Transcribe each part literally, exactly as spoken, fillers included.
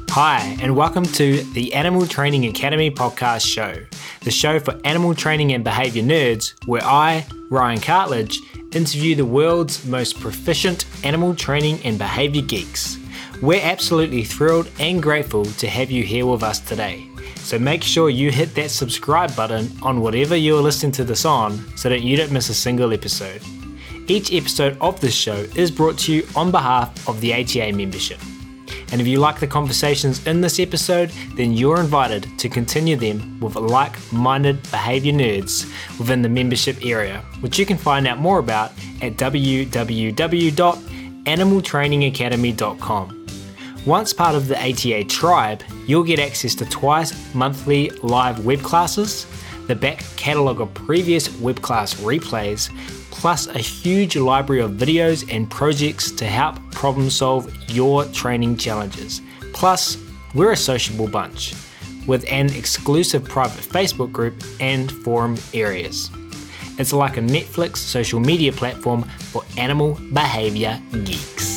Hi, and welcome to the Animal Training Academy podcast show, the show for animal training and behaviour nerds, where I, Ryan Cartledge, interview the world's most proficient animal training and behaviour geeks. We're absolutely thrilled and grateful to have you here with us today. So make sure you hit that subscribe button on whatever you're listening to this on so that you don't miss a single episode. Each episode of this show is brought to you on behalf of the A T A membership. And if you like the conversations in this episode, then you're invited to continue them with like-minded behaviour nerds within the membership area, which you can find out more about at w w w dot animal training academy dot com. Once part of the A T A tribe, you'll get access to twice monthly live web classes, the back catalogue of previous web class replays, plus a huge library of videos and projects to help problem solve your training challenges. Plus, we're a sociable bunch with an exclusive private Facebook group and forum areas. It's like a Netflix social media platform for animal behaviour geeks.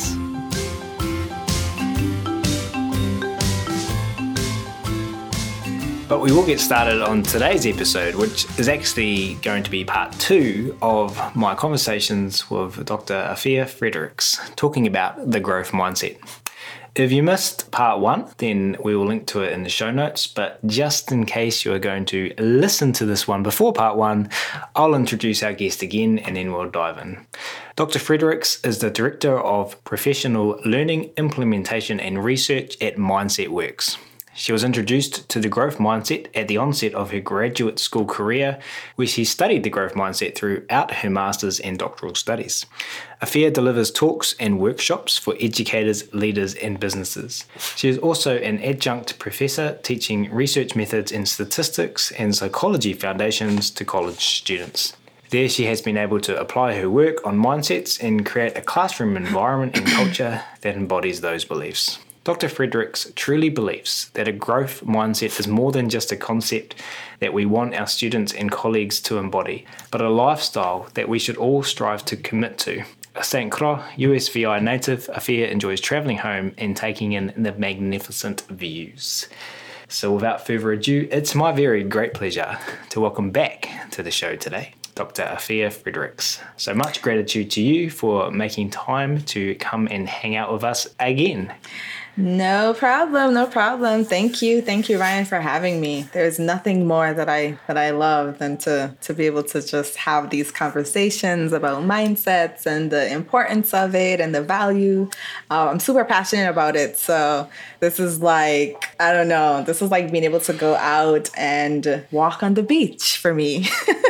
But we will get started on today's episode, which is actually going to be part two of my conversations with Doctor Afia Fredericks, talking about the growth mindset. If you missed part one, then we will link to it in the show notes, but just in case you are going to listen to this one before part one, I'll introduce our guest again and then we'll dive in. Doctor Fredericks is the Director of Professional Learning, Implementation and Research at Mindset Works. She was introduced to the growth mindset at the onset of her graduate school career, where she studied the growth mindset throughout her master's and doctoral studies. Afia delivers talks and workshops for educators, leaders, and businesses. She is also an adjunct professor teaching research methods in statistics and psychology foundations to college students. There she has been able to apply her work on mindsets and create a classroom environment and culture that embodies those beliefs. Doctor Fredericks truly believes that a growth mindset is more than just a concept that we want our students and colleagues to embody, but a lifestyle that we should all strive to commit to. A Saint Croix U S V I native, Afia enjoys travelling home and taking in the magnificent views. So without further ado, it's my very great pleasure to welcome back to the show today, Doctor Afia Fredericks. So much gratitude to you for making time to come and hang out with us again. No problem, no problem. Thank you. Thank you, Ryan, for having me. There's nothing more that I that I love than to, to be able to just have these conversations about mindsets and the importance of it and the value. Uh, I'm super passionate about it. So this is like, I don't know, this is like being able to go out and walk on the beach for me.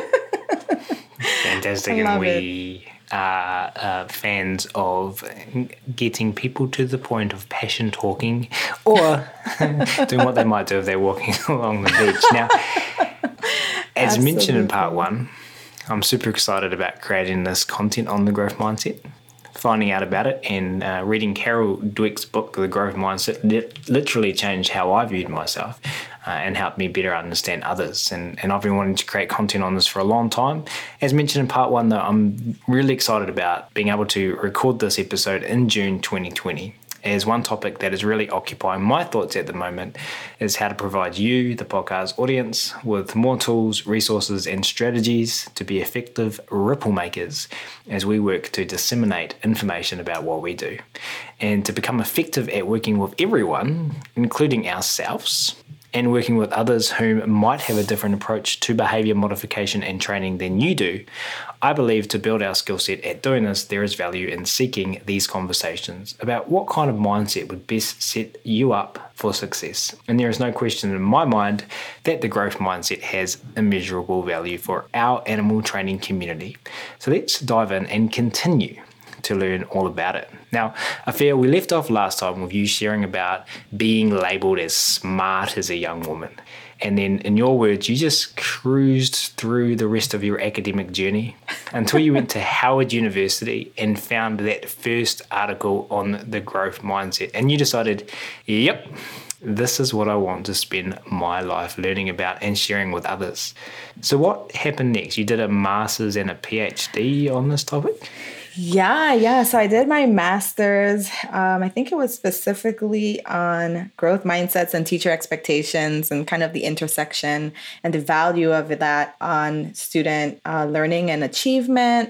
Fantastic. And we... are uh, fans of getting people to the point of passion talking or doing what they might do if they're walking along the beach. Now, as Absolutely. mentioned in part one, I'm super excited about creating this content on the growth mindset, finding out about it, and uh, reading Carol Dweck's book, The Growth Mindset, li- literally changed how I viewed myself uh, and helped me better understand others. And, and I've been wanting to create content on this for a long time. As mentioned in part one, though, I'm really excited about being able to record this episode in June twenty twenty. As one topic that is really occupying my thoughts at the moment is how to provide you, the podcast audience, with more tools, resources, and strategies to be effective ripple makers as we work to disseminate information about what we do, and to become effective at working with everyone, including ourselves, and working with others who might have a different approach to behaviour modification and training than you do. I believe to build our skill set at doing this, there is value in seeking these conversations about what kind of mindset would best set you up for success. And there is no question in my mind that the growth mindset has immeasurable value for our animal training community. So let's dive in and continue to learn all about it. Now, Afia, we left off last time with you sharing about being labelled as smart as a young woman. And then, in your words, you just cruised through the rest of your academic journey until you went to Howard University and found that first article on the growth mindset. And you decided, yep, this is what I want to spend my life learning about and sharing with others. So what happened next? You did a master's and a PhD on this topic? Yeah, yeah. So I did my master's. Um, I think it was specifically on growth mindsets and teacher expectations and kind of the intersection and the value of that on student uh, learning and achievement.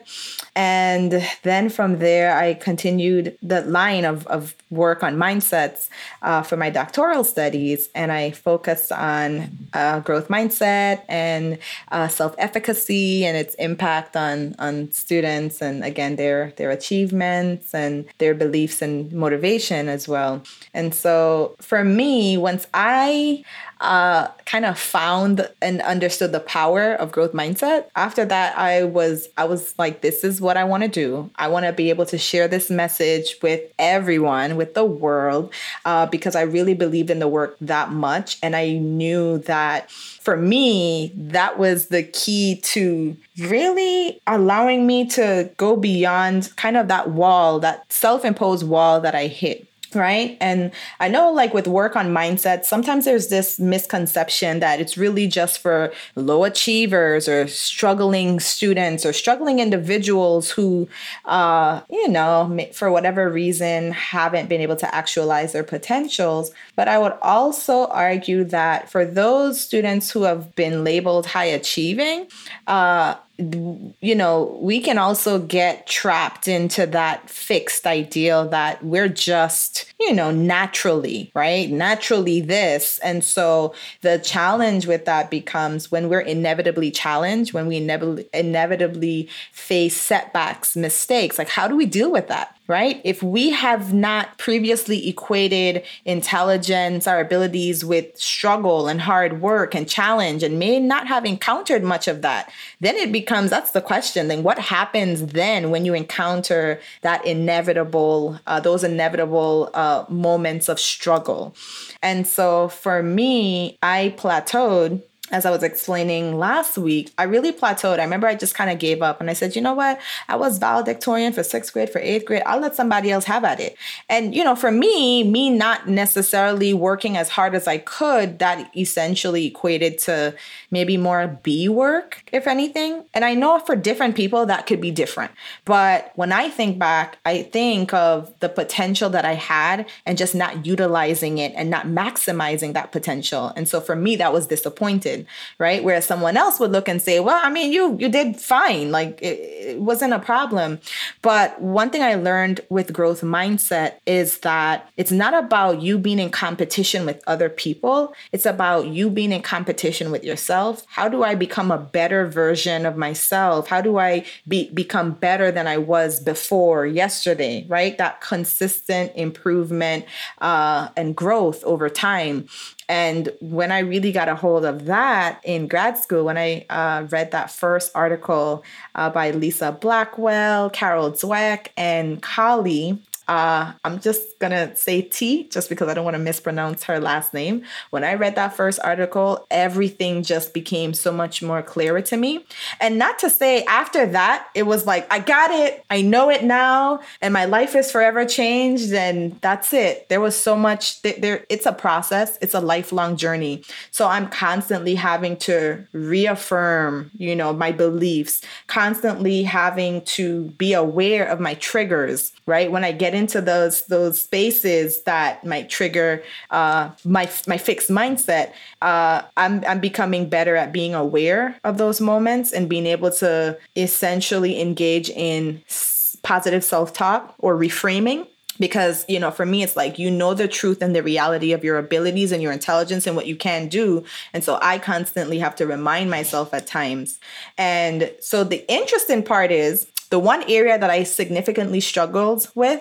And then from there, I continued the line of, of work on mindsets uh, for my doctoral studies. And I focused on uh, growth mindset and uh, self-efficacy and its impact on, on students. And again, their their achievements and their beliefs and motivation as well. And so for me, once I uh, kind of found and understood the power of growth mindset, after that, I was I was like, this is what I want to do. I want to be able to share this message with everyone, with the world, uh, because I really believed in the work that much. And I knew that for me, that was the key to really allowing me to go beyond kind of that wall, that self-imposed wall that I hit. Right. And I know, like with work on mindset, sometimes there's this misconception that it's really just for low achievers or struggling students or struggling individuals who, uh, you know, for whatever reason, haven't been able to actualize their potentials. But I would also argue that for those students who have been labeled high achieving, uh, you know, we can also get trapped into that fixed ideal that we're just, you know, naturally, right? Naturally this. And so the challenge with that becomes when we're inevitably challenged, when we inevitably, inevitably face setbacks, mistakes, like how do we deal with that? Right? If we have not previously equated intelligence, our abilities with struggle and hard work and challenge, and may not have encountered much of that, then it becomes, that's the question. Then what happens then when you encounter that inevitable, uh, those inevitable uh, moments of struggle? And so for me, I plateaued. As I was explaining last week, I really plateaued. I remember I just kind of gave up and I said, you know what? I was valedictorian for sixth grade, for eighth grade. I'll let somebody else have at it. And, you know, for me, me not necessarily working as hard as I could, that essentially equated to maybe more B work, if anything. And I know for different people that could be different. But when I think back, I think of the potential that I had and just not utilizing it and not maximizing that potential. And so for me, that was disappointing. Right? Whereas someone else would look and say, well, I mean, you you did fine. Like it, it wasn't a problem. But one thing I learned with growth mindset is that it's not about you being in competition with other people. It's about you being in competition with yourself. How do I become a better version of myself? How do I be, become better than I was before yesterday? Right? That consistent improvement uh, and growth over time. And when I really got a hold of that in grad school, when I uh, read that first article uh, by Lisa Blackwell, Carol Dweck, and Kali, Uh, I'm just going to say T just because I don't want to mispronounce her last name. When I read that first article, everything just became so much more clearer to me. And not to say after that, it was like, I got it. I know it now. And my life is forever changed. And that's it. There was so much th- there. It's a process. It's a lifelong journey. So I'm constantly having to reaffirm, you know, my beliefs, constantly having to be aware of my triggers, right? When I get into those those spaces that might trigger uh, my my fixed mindset, uh, I'm I'm becoming better at being aware of those moments and being able to essentially engage in positive self-talk or reframing. Because, you know, for me, it's like, you know, the truth and the reality of your abilities and your intelligence and what you can do. And so I constantly have to remind myself at times. And so the interesting part is the one area that I significantly struggled with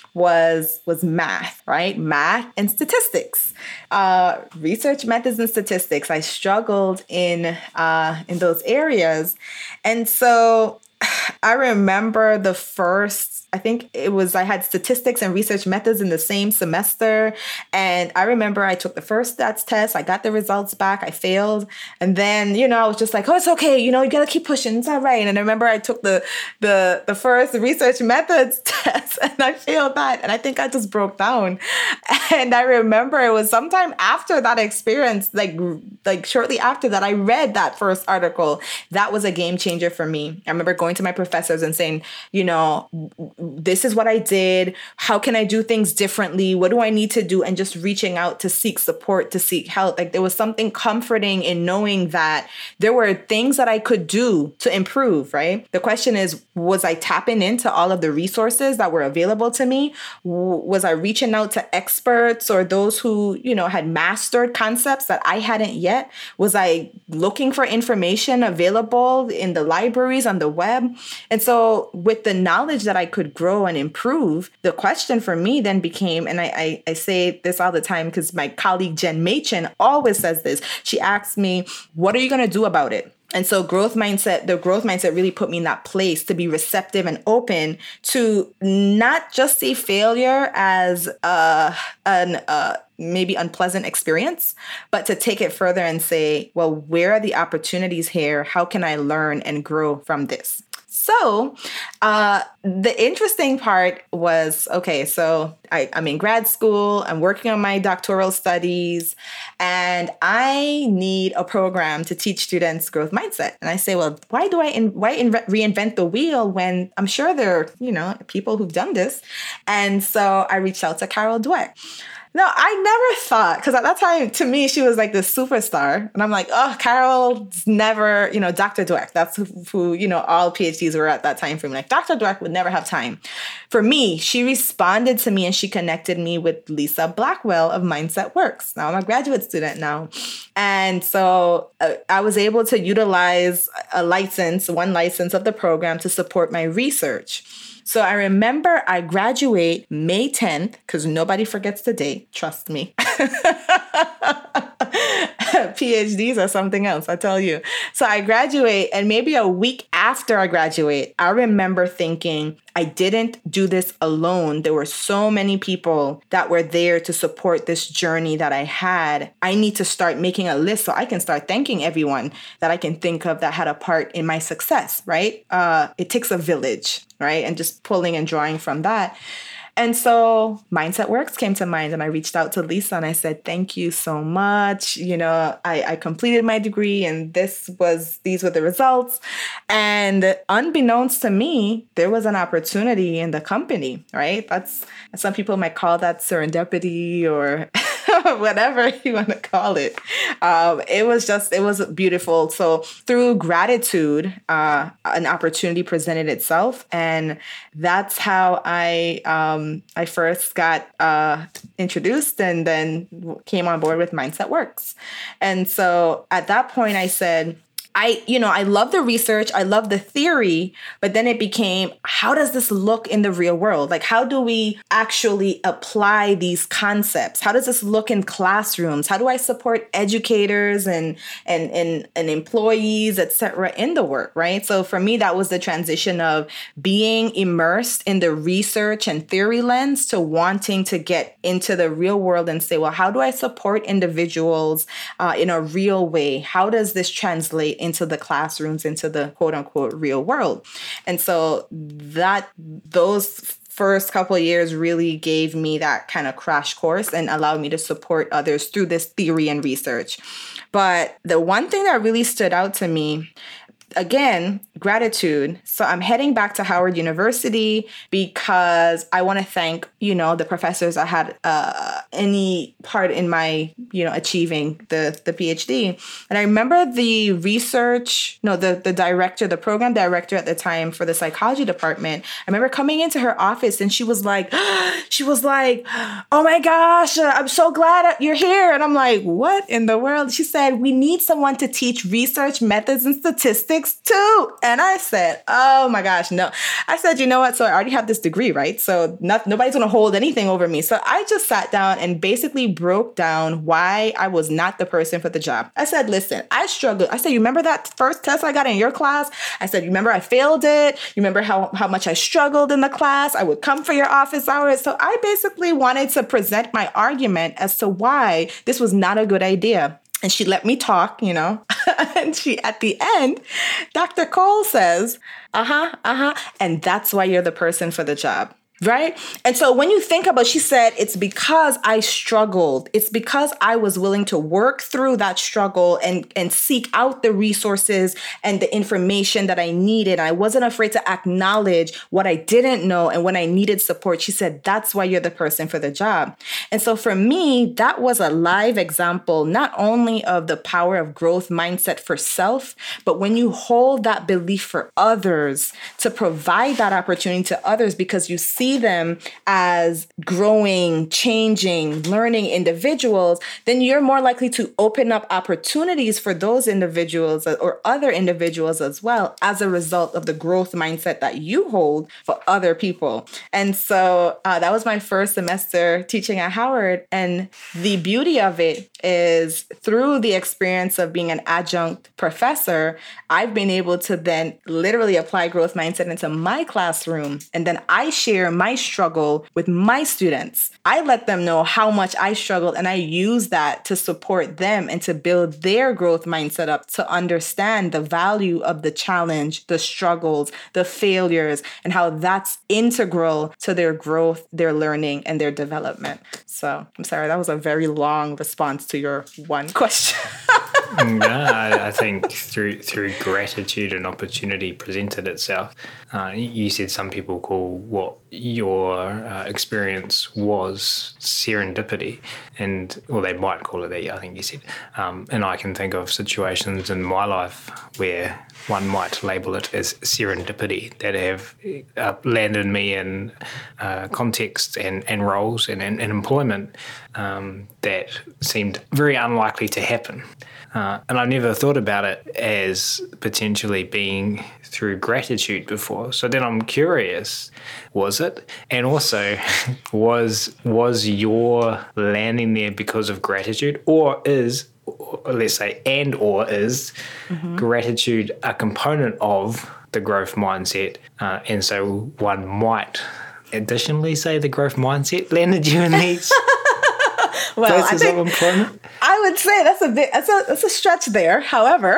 was was math, right? Math and statistics, uh, research methods and statistics. I struggled in uh, in those areas. And so I remember the first, I think it was, I had statistics and research methods in the same semester. And I remember I took the first stats test. I got the results back. I failed. And then, you know, I was just like, oh, it's okay. You know, you got to keep pushing. It's all right. And I remember I took the, the, the first research methods test and I failed that. And I think I just broke down. And I remember it was sometime after that experience, like, like shortly after that, I read that first article. That was a game changer for me. I remember going to my professors and saying, you know, this is what I did. How can I do things differently? What do I need to do? And just reaching out to seek support, to seek help. Like there was something comforting in knowing that there were things that I could do to improve, right? The question is, was I tapping into all of the resources that were available to me? W- was I reaching out to experts or those who, you know, had mastered concepts that I hadn't yet? Was I looking for information available in the libraries, on the web? And so with the knowledge that I could grow and improve, the question for me then became, and I, I, I say this all the time because my colleague Jen Machen always says this. She asks me, what are you going to do about it? And so growth mindset, the growth mindset really put me in that place to be receptive and open to not just see failure as uh, an uh, maybe unpleasant experience, but to take it further and say, well, where are the opportunities here? How can I learn and grow from this? So uh, the interesting part was, okay, so I, I'm in grad school, I'm working on my doctoral studies, and I need a program to teach students growth mindset. And I say, well, why do I in, why in, reinvent the wheel when I'm sure there are, you know, people who've done this? And so I reached out to Carol Dweck. No, I never thought, because at that time, to me, she was like the superstar. And I'm like, oh, Carol's never, you know, Doctor Dweck. That's who, who, you know, all PhDs were at that time for me. Like, Doctor Dweck would never have time. For me, she responded to me and she connected me with Lisa Blackwell of Mindset Works. Now I'm a graduate student now. And so uh, I was able to utilize a license, one license of the program to support my research. So I remember I graduate May tenth, because nobody forgets the date, trust me. PhDs are something else, I tell you. So I graduate, and maybe a week after I graduate, I remember thinking, I didn't do this alone. There were so many people that were there to support this journey that I had. I need to start making a list so I can start thanking everyone that I can think of that had a part in my success, right? Uh, it takes a village, right? And just pulling and drawing from that. And so Mindset Works came to mind, and I reached out to Lisa and I said, thank you so much. You know, I, I completed my degree and this was, these were the results. And unbeknownst to me, there was an opportunity in the company, right? That's, some people might call that serendipity or whatever you want to call it. Um, it was just, it was beautiful. So through gratitude, uh, an opportunity presented itself. And that's how I, um, I first got uh, introduced and then came on board with Mindset Works. And so at that point I said, I, you know, I love the research, I love the theory, but then it became, how does this look in the real world? Like, how do we actually apply these concepts? How does this look in classrooms? How do I support educators and and and, and employees, et cetera, in the work, right? So for me, that was the transition of being immersed in the research and theory lens to wanting to get into the real world and say, well, how do I support individuals uh, in a real way? How does this translate into the classrooms, into the quote unquote real world? And so that those first couple of years really gave me that kind of crash course and allowed me to support others through this theory and research. But the one thing that really stood out to me, again, gratitude. So I'm heading back to Howard University because I want to thank, you know, the professors that had uh, any part in my, you know, achieving the, the PhD. And I remember the research, no, the, the director, the program director at the time for the psychology department. I remember coming into her office and she was like, she was like, oh my gosh, I'm so glad you're here. And I'm like, what in the world? She said, we need someone to teach research methods and statistics too. And I said, oh my gosh, no. I said, you know what? So I already have this degree, right? So not, nobody's going to hold anything over me. So I just sat down and basically broke down why I was not the person for the job. I said, listen, I struggled. I said, you remember that first test I got in your class? I said, you remember I failed it? You remember how, how much I struggled in the class? I would come for your office hours. So I basically wanted to present my argument as to why this was not a good idea. And she let me talk, you know, and she, at the end, Doctor Cole says, uh-huh, uh-huh. And that's why you're the person for the job. Right? And so when you think about, she said, it's because I struggled. It's because I was willing to work through that struggle and, and seek out the resources and the information that I needed. I wasn't afraid to acknowledge what I didn't know and when I needed support. She said, that's why you're the person for the job. And so for me, that was a live example, not only of the power of growth mindset for self, but when you hold that belief for others, to provide that opportunity to others because you see them as growing, changing, learning individuals, then you're more likely to open up opportunities for those individuals or other individuals as well as a result of the growth mindset that you hold for other people. And so uh, that was my first semester teaching at Howard. And the beauty of it is through the experience of being an adjunct professor, I've been able to then literally apply growth mindset into my classroom. And then I share my struggle with my students. I let them know how much I struggled, and I use that to support them and to build their growth mindset up to understand the value of the challenge, the struggles, the failures, and how that's integral to their growth, their learning, and their development. So I'm sorry, that was a very long response to your one question. No, I, I think through through gratitude and opportunity presented itself. Uh, you said some people call what your uh, experience was serendipity, and or they might call it that. I think you said, um, and I can think of situations in my life where one might label it as serendipity that have uh, landed me in uh, contexts and, and roles and, and, and employment um, that seemed very unlikely to happen. Uh, and I never thought about it as potentially being through gratitude before. So then I'm curious, was it? And also, was was your landing there because of gratitude, or is, or let's say, and or is mm-hmm. gratitude a component of the growth mindset? Uh, and so one might additionally say the growth mindset landed you in these well, places I think, of employment? I would say that's a bit, that's a, that's a stretch there. However,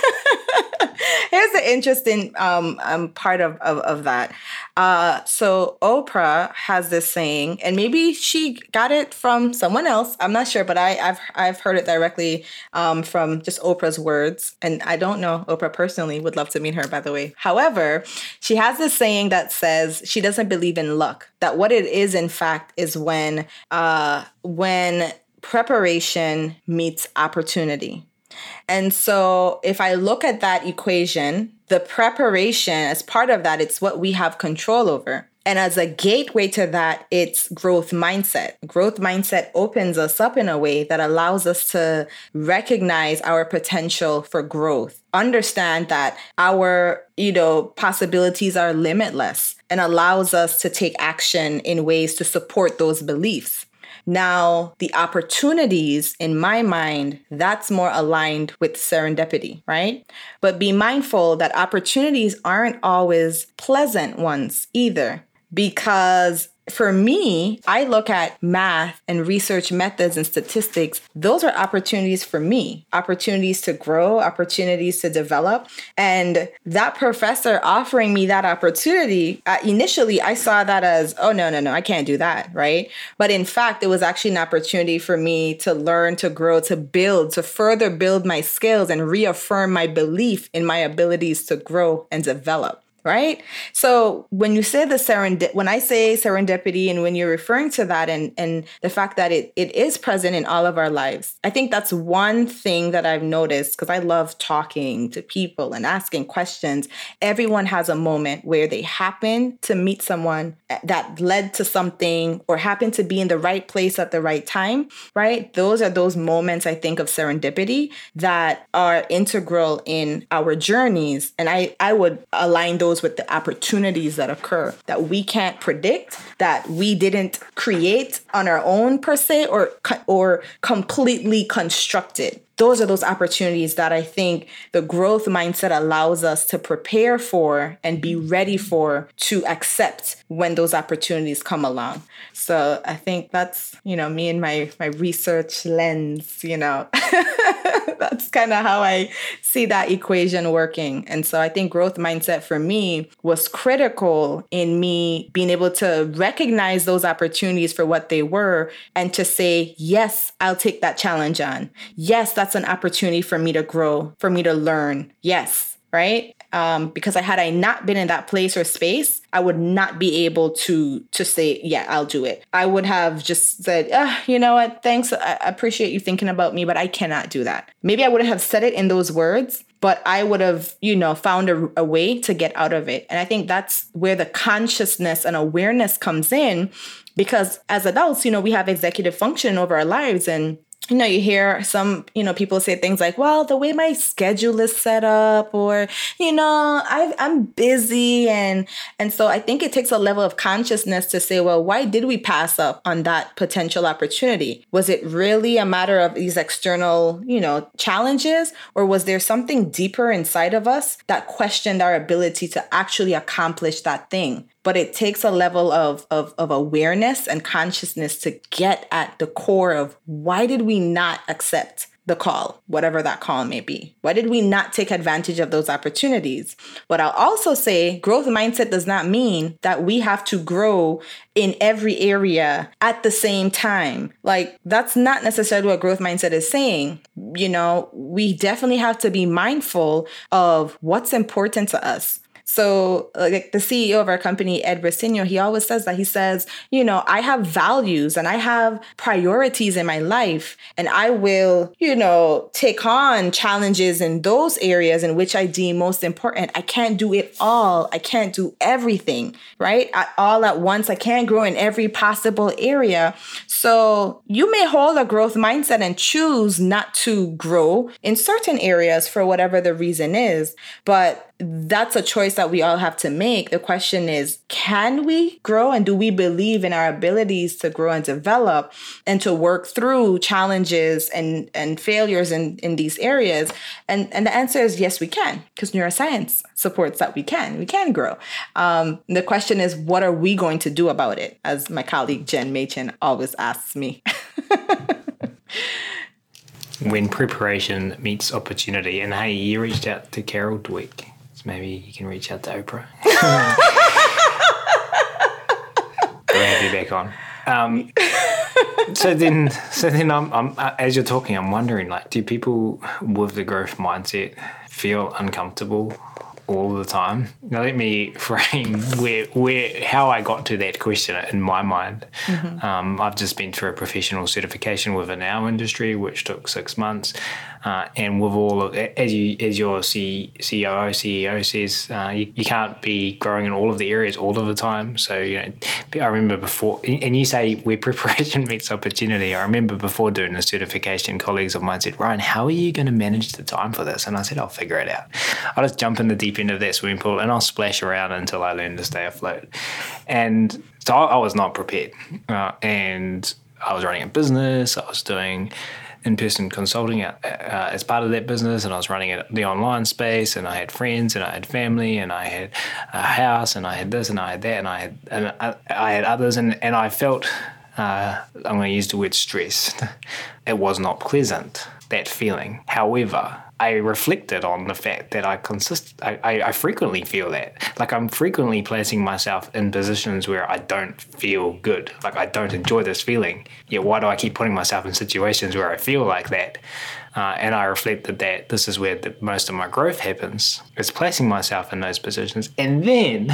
here's the interesting um, um, part of, of, of that. Uh, so Oprah has this saying, and maybe she got it from someone else. I'm not sure, but I, I've I've heard it directly um, from just Oprah's words. And I don't know Oprah personally. Would love to meet her, by the way. However, she has this saying that says she doesn't believe in luck. That what it is, in fact, is when uh, when preparation meets opportunity. And so if I look at that equation, the preparation, as part of that, it's what we have control over. And as a gateway to that, it's growth mindset. Growth mindset opens us up in a way that allows us to recognize our potential for growth, understand that our, you know, possibilities are limitless, and allows us to take action in ways to support those beliefs. Now, the opportunities, in my mind, that's more aligned with serendipity, right? But be mindful that opportunities aren't always pleasant ones either, because for me, I look at math and research methods and statistics. Those are opportunities for me, opportunities to grow, opportunities to develop. And that professor offering me that opportunity, uh, initially, I saw that as, oh, no, no, no, I can't do that, right? But in fact, it was actually an opportunity for me to learn, to grow, to build, to further build my skills and reaffirm my belief in my abilities to grow and develop. Right? So when you say the serendip, when I say serendipity, and when you're referring to that and, and the fact that it, it is present in all of our lives, I think that's one thing that I've noticed, because I love talking to people and asking questions. Everyone has a moment where they happen to meet someone that led to something, or happen to be in the right place at the right time, right? Those are those moments, I think, of serendipity that are integral in our journeys. And I, I would align those with the opportunities that occur that we can't predict, that we didn't create on our own per se, or or completely constructed. Those are those opportunities that I think the growth mindset allows us to prepare for and be ready for, to accept when those opportunities come along. So I think that's, you know, me and my my research lens, you know. That's kind of how I see that equation working. And so I think growth mindset for me was critical in me being able to recognize those opportunities for what they were and to say, yes, I'll take that challenge on. Yes, that's an opportunity for me to grow, for me to learn. Yes, right? Um, because I had I not been in that place or space, I would not be able to to say, yeah, I'll do it. I would have just said, ah, you know what, thanks. I appreciate you thinking about me, but I cannot do that. Maybe I wouldn't have said it in those words, but I would have, you know, found a, a way to get out of it. And I think that's where the consciousness and awareness comes in, because as adults, you know, we have executive function over our lives. And you know, you hear some, you know, people say things like, well, the way my schedule is set up, or, you know, I've, I'm busy. And, and so I think it takes a level of consciousness to say, well, why did we pass up on that potential opportunity? Was it really a matter of these external, you know, challenges? Or was there something deeper inside of us that questioned our ability to actually accomplish that thing? But it takes a level of, of, of awareness and consciousness to get at the core of why did we not accept the call, whatever that call may be? Why did we not take advantage of those opportunities? But I'll also say growth mindset does not mean that we have to grow in every area at the same time. Like, that's not necessarily what growth mindset is saying. You know, we definitely have to be mindful of what's important to us. So like the C E O of our company, Ed Brasino, he always says that. He says, you know, I have values and I have priorities in my life, and I will, you know, take on challenges in those areas in which I deem most important. I can't do it all. I can't do everything, right? At, all at once. I can't grow in every possible area. So you may hold a growth mindset and choose not to grow in certain areas for whatever the reason is, but that's a choice that we all have to make. The question is, can we grow, and do we believe in our abilities to grow and develop and to work through challenges and, and failures in, in these areas? And, and the answer is yes, we can, because neuroscience supports that we can. We can grow. Um, the question is, what are we going to do about it? As my colleague Jen Machin always asks me. When preparation meets opportunity, and hey, you reached out to Carol Dweck. Maybe you can reach out to Oprah. We'll have you back on. Um, so then, so then, I'm, I'm uh, as you're talking, I'm wondering, like, do people with the growth mindset feel uncomfortable all the time? Now, let me frame where, where, how I got to that question in my mind. Mm-hmm. Um, I've just been through a professional certification within our industry, which took six months. Uh, and with all of, as you as your C, C O O, C E O says, uh, you, you can't be growing in all of the areas all of the time. So, you know, I remember before, and you say where preparation meets opportunity. I remember before doing the certification, colleagues of mine said, Ryan, how are you going to manage the time for this? And I said, I'll figure it out. I'll just jump in the deep end of that swimming pool and I'll splash around until I learn to stay afloat. And so I, I was not prepared. Uh, and I was running a business. I was doing in-person consulting uh, uh, as part of that business, and I was running it, the online space, and I had friends, and I had family, and I had a house, and I had this, and I had that, and I had and I, I had others, and, and I felt, uh, I'm going to use the word stressed. It was not pleasant, that feeling. However, I reflected on the fact that I consist, I, I, I frequently feel that. Like, I'm frequently placing myself in positions where I don't feel good. Like, I don't enjoy this feeling. Yet why do I keep putting myself in situations where I feel like that? Uh, and I reflected that this is where the, most of my growth happens. It's placing myself in those positions. And then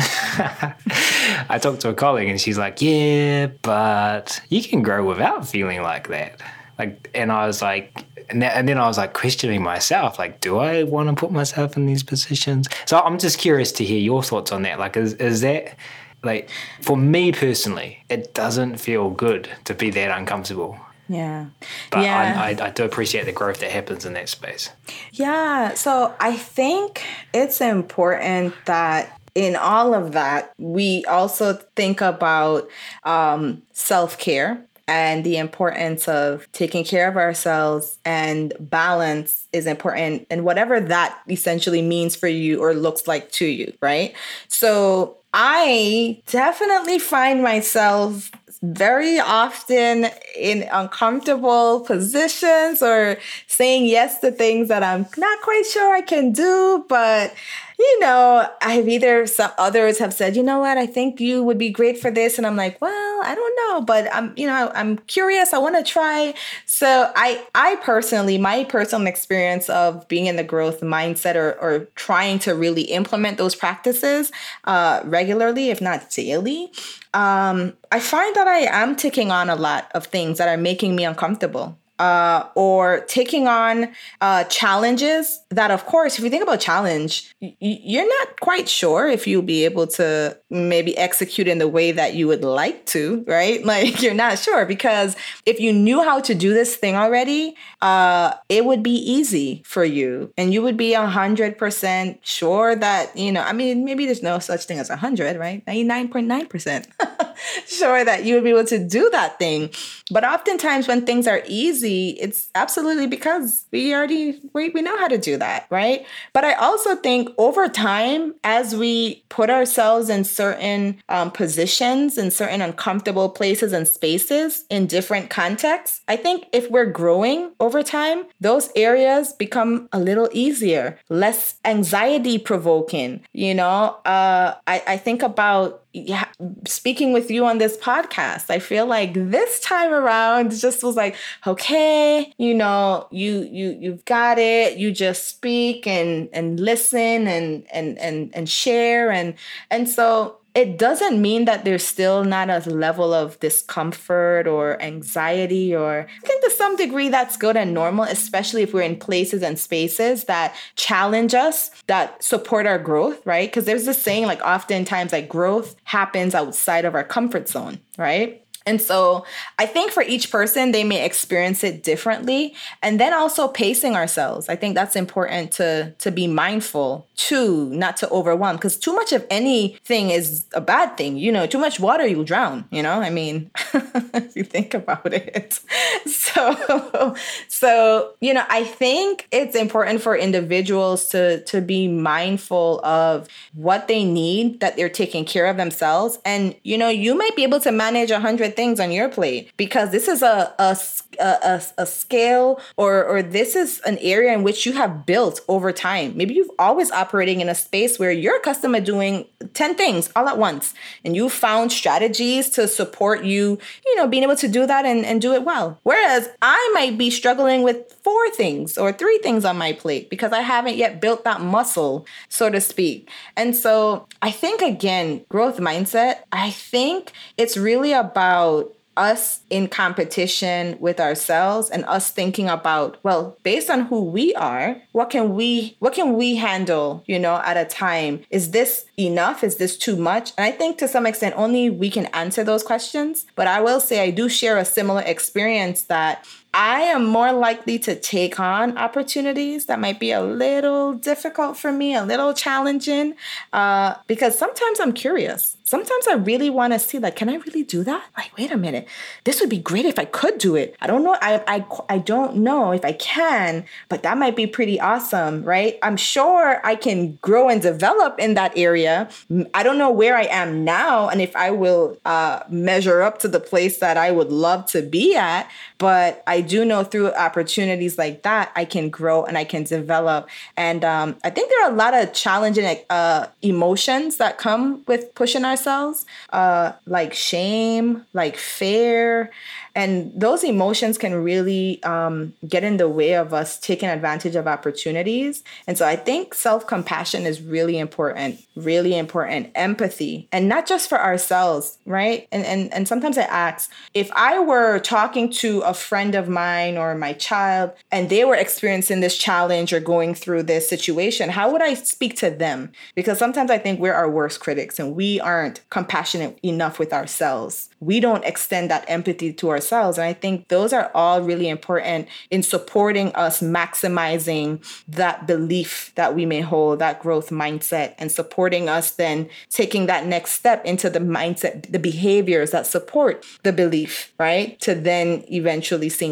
I talked to a colleague and she's like, yeah, but you can grow without feeling like that. Like, and I was like, and then I was like questioning myself, like, do I want to put myself in these positions? So I'm just curious to hear your thoughts on that. Like, is is that, like, for me personally, it doesn't feel good to be that uncomfortable. Yeah. But yeah. I, I, I do appreciate the growth that happens in that space. Yeah. So I think it's important that in all of that, we also think about um, self-care. And the importance of taking care of ourselves, and balance is important, and whatever that essentially means for you or looks like to you, right? So I definitely find myself very often in uncomfortable positions or saying yes to things that I'm not quite sure I can do, but you know, I've either some others have said, you know what, I think you would be great for this. And I'm like, well, I don't know, but I'm, you know, I'm curious. I want to try. So I, I personally, my personal experience of being in the growth mindset or, or trying to really implement those practices uh, regularly, if not daily, um, I find that I am taking on a lot of things that are making me uncomfortable. Uh, or taking on uh, challenges that, of course, if you think about challenge, y- you're not quite sure if you'll be able to maybe execute in the way that you would like to, right? Like you're not sure, because if you knew how to do this thing already, uh, it would be easy for you and you would be a hundred percent sure that, you know, I mean, maybe there's no such thing as a hundred, right? ninety-nine point nine percent sure that you would be able to do that thing. But oftentimes when things are easy, it's absolutely because we already, we, we know how to do that, right? But I also think over time, as we put ourselves in certain um, positions, in certain uncomfortable places and spaces in different contexts, I think if we're growing over time, those areas become a little easier, less anxiety provoking. You know, uh, I, I think about yeah, speaking with you on this podcast. I feel like this time around just was like, okay, you know, you you you've got it. You just speak and and listen and and and and share and and so it doesn't mean that there's still not a level of discomfort or anxiety, or I think to some degree that's good and normal, especially if we're in places and spaces that challenge us, that support our growth, right? Because there's this saying, like oftentimes like growth happens outside of our comfort zone, right? And so I think for each person, they may experience it differently. And then also pacing ourselves. I think that's important to, to be mindful too, not to overwhelm, because too much of anything is a bad thing. You know, too much water, you'll drown, you know, I mean, if you think about it. So, so, you know, I think it's important for individuals to, to be mindful of what they need, that they're taking care of themselves. And, you know, you might be able to manage a hundred things on your plate because this is a, a, a, a scale or, or this is an area in which you have built over time. Maybe you've always operating in a space where you're accustomed to doing ten things all at once. And you found strategies to support you, you know, being able to do that and, and do it well. Whereas I might be struggling with four things or three things on my plate because I haven't yet built that muscle, so to speak. And so I think, again, growth mindset, I think it's really about us in competition with ourselves and us thinking about, well, based on who we are, what can we, what can we handle, you know, at a time? Is this enough? Is this too much? And I think to some extent, only we can answer those questions. But I will say I do share a similar experience that I am more likely to take on opportunities that might be a little difficult for me, a little challenging, uh, because sometimes I'm curious. Sometimes I really want to see, like, can I really do that? Like, wait a minute, this would be great if I could do it. I don't know. I, I, I don't know if I can, but that might be pretty awesome, right? I'm sure I can grow and develop in that area. I don't know where I am now and if I will uh, measure up to the place that I would love to be at, but I do know through opportunities like that, I can grow and I can develop. And um, I think there are a lot of challenging uh, emotions that come with pushing ourselves, uh, like shame, like fear. And those emotions can really um, get in the way of us taking advantage of opportunities. And so I think self-compassion is really important, really important. Empathy, and not just for ourselves, right? And, and, and sometimes I ask, if I were talking to a friend of mine or my child, and they were experiencing this challenge or going through this situation, how would I speak to them? Because sometimes I think we're our worst critics and we aren't compassionate enough with ourselves. We don't extend that empathy to ourselves. And I think those are all really important in supporting us maximizing that belief that we may hold, that growth mindset, and supporting us then taking that next step into the mindset, the behaviors that support the belief, right? To then eventually seeing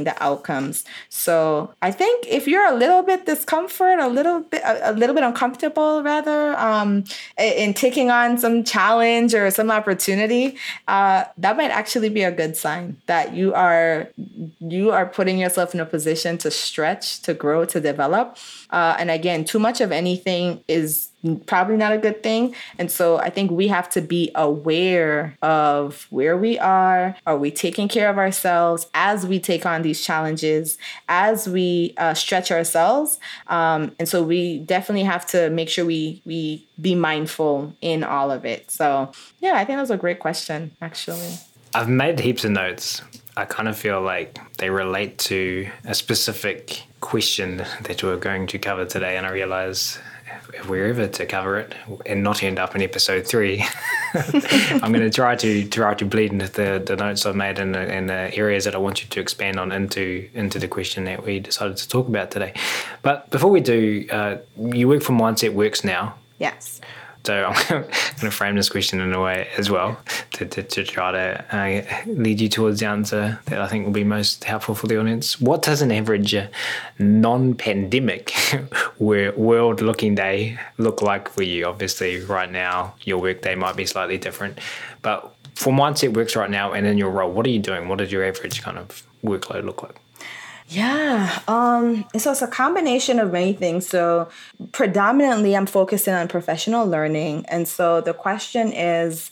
the outcomes. So I think if you're a little bit discomfort, a little bit, a, a little bit uncomfortable rather, um, in taking on some challenge or some opportunity, uh, that might actually be a good sign that you are, you are putting yourself in a position to stretch, to grow, to develop. Uh, and again, too much of anything is probably not a good thing. And so I think we have to be aware of where we are. Are we taking care of ourselves as we take on these challenges, as we uh, stretch ourselves? Um, and so we definitely have to make sure we we be mindful in all of it. So yeah, I think that was a great question, actually. I've made heaps of notes. I kind of feel like they relate to a specific question that we're going to cover today. And I realize if we're ever to cover it and not end up in episode three, I'm going to try to try to bleed into the, the notes I've made and the, and the areas that I want you to expand on into into the question that we decided to talk about today. But before we do, uh, you work for Mindset Works now. Yes. So I'm going to frame this question in a way as well to, to, to try to uh, lead you towards the answer that I think will be most helpful for the audience. What does an average uh, non-pandemic world-looking day look like for you? Obviously, right now, your work day might be slightly different. But for Mindset Works right now and in your role, what are you doing? What does your average kind of workload look like? Yeah. Um, so it's a combination of many things. So predominantly I'm focusing on professional learning. And so the question is,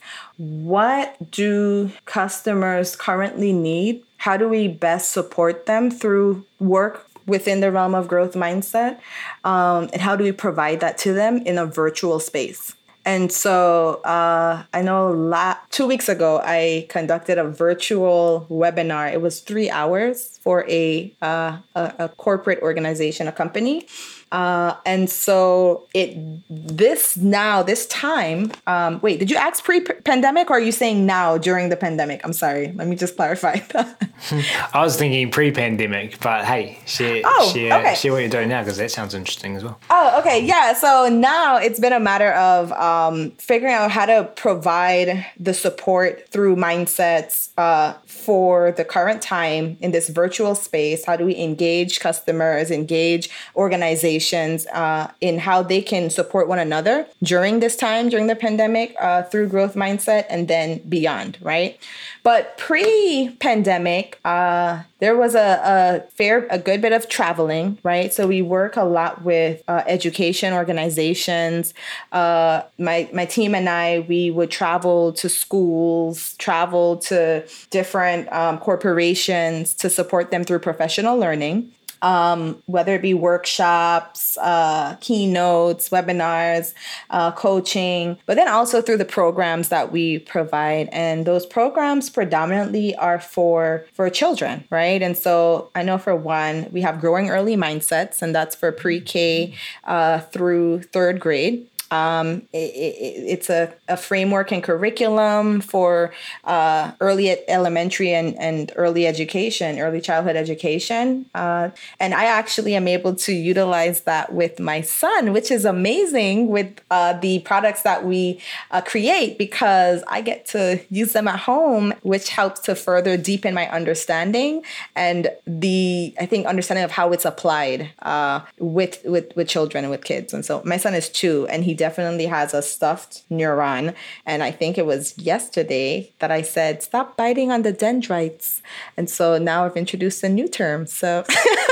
what do customers currently need? How do we best support them through work within the realm of growth mindset? Um, and how do we provide that to them in a virtual space? And so uh, I know la- two weeks ago, I conducted a virtual webinar. It was three hours for a, uh, a, a corporate organization, a company. Uh, and so it this now, this time, um, wait, did you ask pre-pandemic or are you saying now during the pandemic? I'm sorry. Let me just clarify that. I was thinking pre-pandemic, but hey, share, oh, share, okay. share what you're doing now because that sounds interesting as well. Oh, okay. Yeah. So now it's been a matter of um, figuring out how to provide the support through mindsets uh, for the current time in this virtual space. How do we engage customers, engage organizations uh, in how they can support one another during this time, during the pandemic, uh, through growth mindset and then beyond, right? But pre-pandemic, uh, there was a, a fair, a good bit of traveling, right? So we work a lot with uh, education organizations. Uh, my my team and I, we would travel to schools, travel to different um, corporations to support them through professional learning. Um, whether it be workshops, uh, keynotes, webinars, uh, coaching, but then also through the programs that we provide. And those programs predominantly are for, for children, right? And so I know for one, we have Growing Early Mindsets, and that's for pre-K uh, through third grade. Um, it, it, it's a, a framework and curriculum for uh, early elementary and, and early education, early childhood education. Uh, and I actually am able to utilize that with my son, which is amazing with uh, the products that we uh, create because I get to use them at home, which helps to further deepen my understanding and the, I think, understanding of how it's applied uh, with, with, with children and with kids. And so my son is two and he definitely has a stuffed neuron. And I think it was yesterday that I said, stop biting on the dendrites. And so now I've introduced a new term. So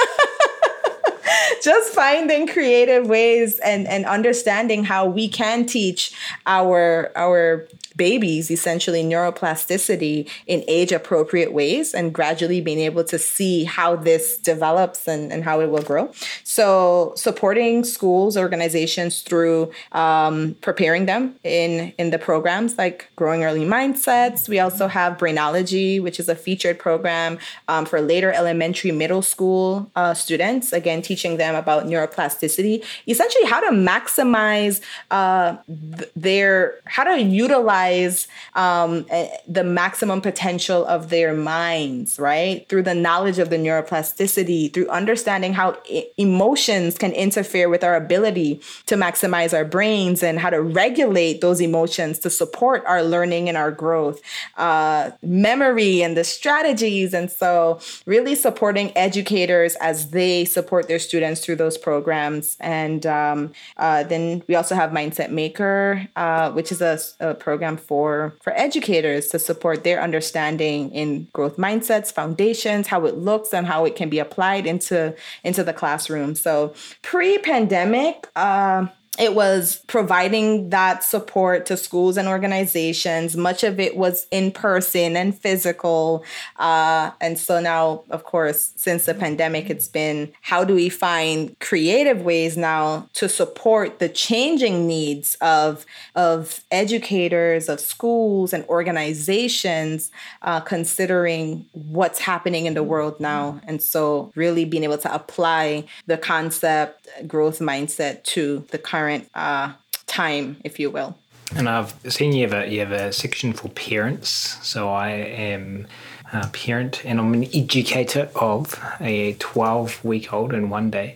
just finding creative ways and, and understanding how we can teach our, our babies essentially neuroplasticity in age appropriate ways and gradually being able to see how this develops and, and how it will grow. So supporting schools, organizations through um, preparing them in, in the programs like Growing Early Mindsets. We also have Brainology, which is a featured program um, for later elementary, middle school uh, students, again, teaching teaching them about neuroplasticity, essentially how to maximize uh, th- their, how to utilize um, the maximum potential of their minds, right? Through the knowledge of the neuroplasticity, through understanding how I- emotions can interfere with our ability to maximize our brains and how to regulate those emotions to support our learning and our growth, uh, memory and the strategies. And so really supporting educators as they support their students through those programs. And um, uh, then we also have Mindset Maker, uh, which is a, a program for, for educators to support their understanding in growth mindsets, foundations, how it looks and how it can be applied into, into the classroom. So pre-pandemic, uh, it was providing that support to schools and organizations. Much of it was in person and physical. Uh, and so now, of course, since the pandemic, it's been how do we find creative ways now to support the changing needs of, of educators, of schools and organizations, uh, considering what's happening in the world now. And so really being able to apply the concept, growth mindset to the current uh, time, if you will. And I've seen you have a you have a section for parents. So I am a parent, and I'm an educator of a twelve-week-old in one day,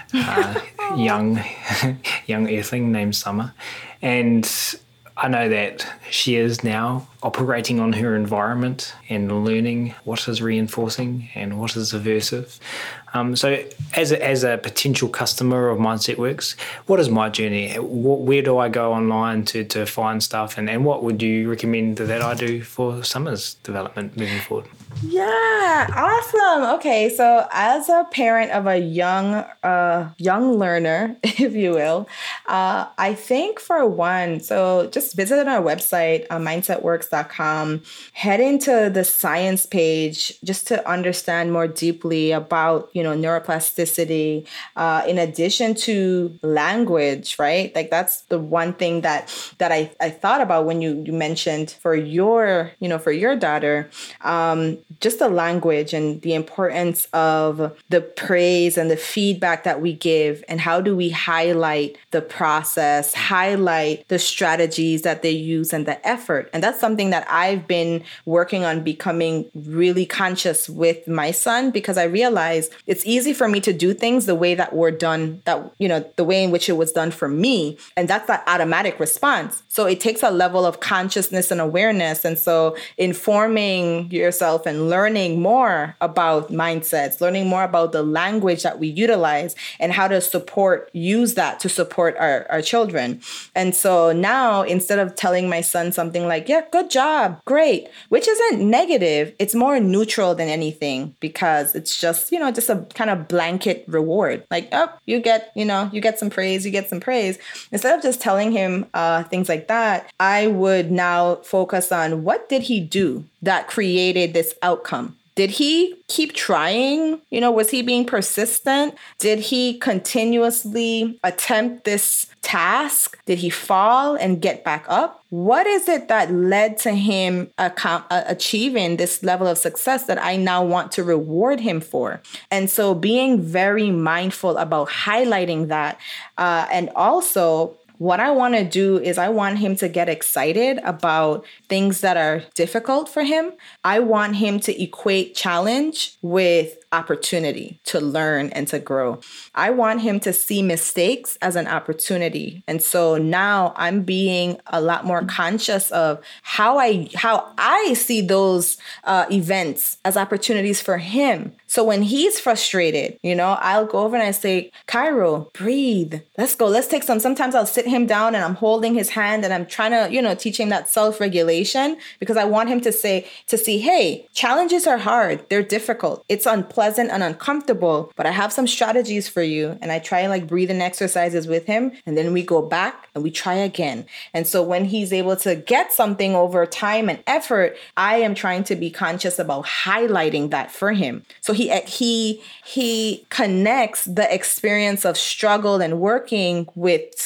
uh, young young earthling named Summer, and I know that she is now operating on her environment and learning what is reinforcing and what is aversive. Um, so as a, as a potential customer of Mindset Works, what is my journey? Where do I go online to, to find stuff? And, and what would you recommend that I do for Summer's development moving forward? Yeah, awesome. Okay, so as a parent of a young uh, young learner, if you will, uh, I think for one, so just visit our website, uh, mindset works dot com, head into the science page just to understand more deeply about, you know, neuroplasticity, uh, in addition to language, right? Like that's the one thing that that I, I thought about when you, you mentioned for your, you know, for your daughter, um, just the language and the importance of the praise and the feedback that we give, and how do we highlight the process, highlight the strategies that they use and the effort. And that's something that I've been working on becoming really conscious with my son, because I realized it's easy for me to do things the way that were done, that, you know, the way in which it was done for me. And that's that automatic response. So it takes a level of consciousness and awareness. And so informing yourself and learning more about mindsets, learning more about the language that we utilize and how to support, use that to support our, our children. And so now, instead of telling my son something like, yeah, good job, great, which isn't negative, it's more neutral than anything, because it's just, you know, just a kind of blanket reward. Like, oh, you get, you know, you get some praise, you get some praise. Instead of just telling him uh, things like that, I would now focus on what did he do that created this outcome? Did he keep trying? You know, was he being persistent? Did he continuously attempt this task? Did he fall and get back up? What is it that led to him account- uh, achieving this level of success that I now want to reward him for? And so being very mindful about highlighting that, uh, and also what I want to do is I want him to get excited about things that are difficult for him. I want him to equate challenge with opportunity to learn and to grow. I want him to see mistakes as an opportunity. And so now I'm being a lot more conscious of how I how I see those uh, events as opportunities for him. So when he's frustrated, you know, I'll go over and I say, Cairo, breathe. Let's go. Let's take some. Sometimes I'll sit him down and I'm holding his hand and I'm trying to, you know, teach him that self-regulation, because I want him to say, to see, hey, challenges are hard. They're difficult. It's unpleasant and uncomfortable, but I have some strategies for you. And I try like breathing exercises with him. And then we go back and we try again. And so when he's able to get something over time and effort, I am trying to be conscious about highlighting that for him. So he, he, he connects the experience of struggle and working with success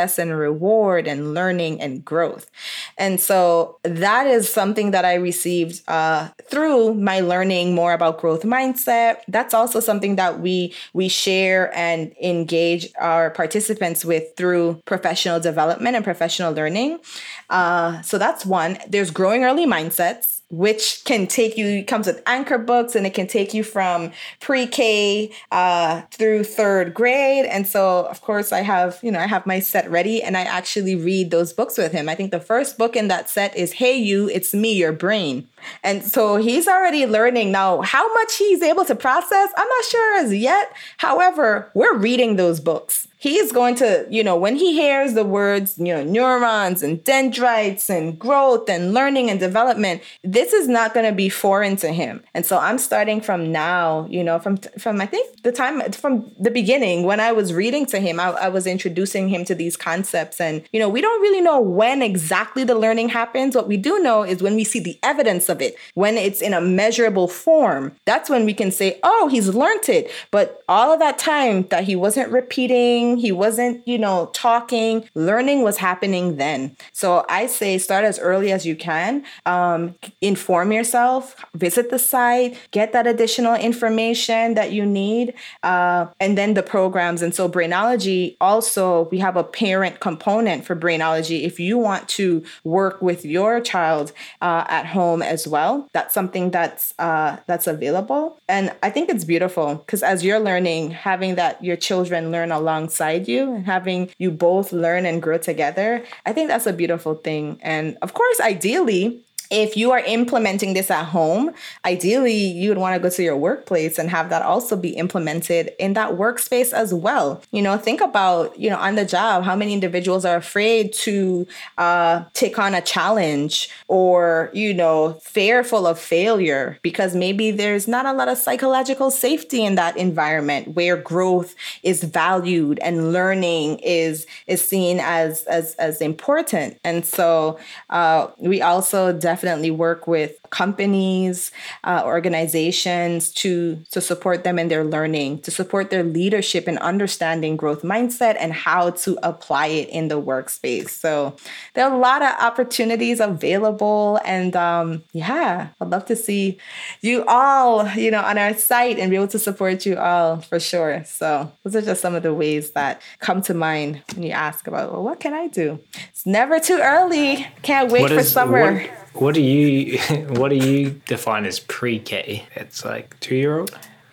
success and reward and learning and growth. And so that is something that I received uh, through my learning more about growth mindset. That's also something that we we share and engage our participants with through professional development and professional learning. Uh, so that's one. There's growing early mindsets, which can take you, it comes with anchor books, and it can take you from pre-K uh, through third grade. And so, of course, I have, you know, I have my set ready, and I actually read those books with him. I think the first book in that set is Hey You, It's Me, Your Brain. And so he's already learning now. How much he's able to process, I'm not sure as yet. However, we're reading those books. He is going to, you know, when he hears the words, you know, neurons and dendrites and growth and learning and development, this is not going to be foreign to him. And so I'm starting from now, you know, from, from I think the time, from the beginning, when I was reading to him, I, I was introducing him to these concepts. And, you know, we don't really know when exactly the learning happens. What we do know is when we see the evidence of it, when it's in a measurable form, that's when we can say, oh, he's learned it. But all of that time that he wasn't repeating, he wasn't, you know, talking, learning was happening then. So I say start as early as you can. Um, inform yourself, visit the site, get that additional information that you need, uh, and then the programs. And so Brainology, also, we have a parent component for Brainology. If you want to work with your child uh, at home as well, that's something that's uh, that's available. And I think it's beautiful because as you're learning, having that your children learn alongside you and having you both learn and grow together, I think that's a beautiful thing. And of course, ideally, if you are implementing this at home, ideally, you would want to go to your workplace and have that also be implemented in that workspace as well. You know, think about, you know, on the job, how many individuals are afraid to uh, take on a challenge or, you know, fearful of failure because maybe there's not a lot of psychological safety in that environment where growth is valued and learning is is seen as as, as important. And so uh, we also definitely definitely work with companies, uh, organizations to, to support them in their learning, to support their leadership in understanding growth mindset and how to apply it in the workspace. So there are a lot of opportunities available. And um, yeah, I'd love to see you all, you know, on our site and be able to support you all for sure. So those are just some of the ways that come to mind when you ask about, well, what can I do? It's never too early. Can't wait what for is, summer. What, what do you what do you define as pre-K? It's like two-year-old?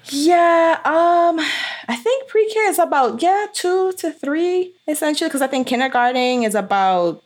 Yeah, um, I think pre-K is about, yeah, two to three, essentially, because I think kindergarten is about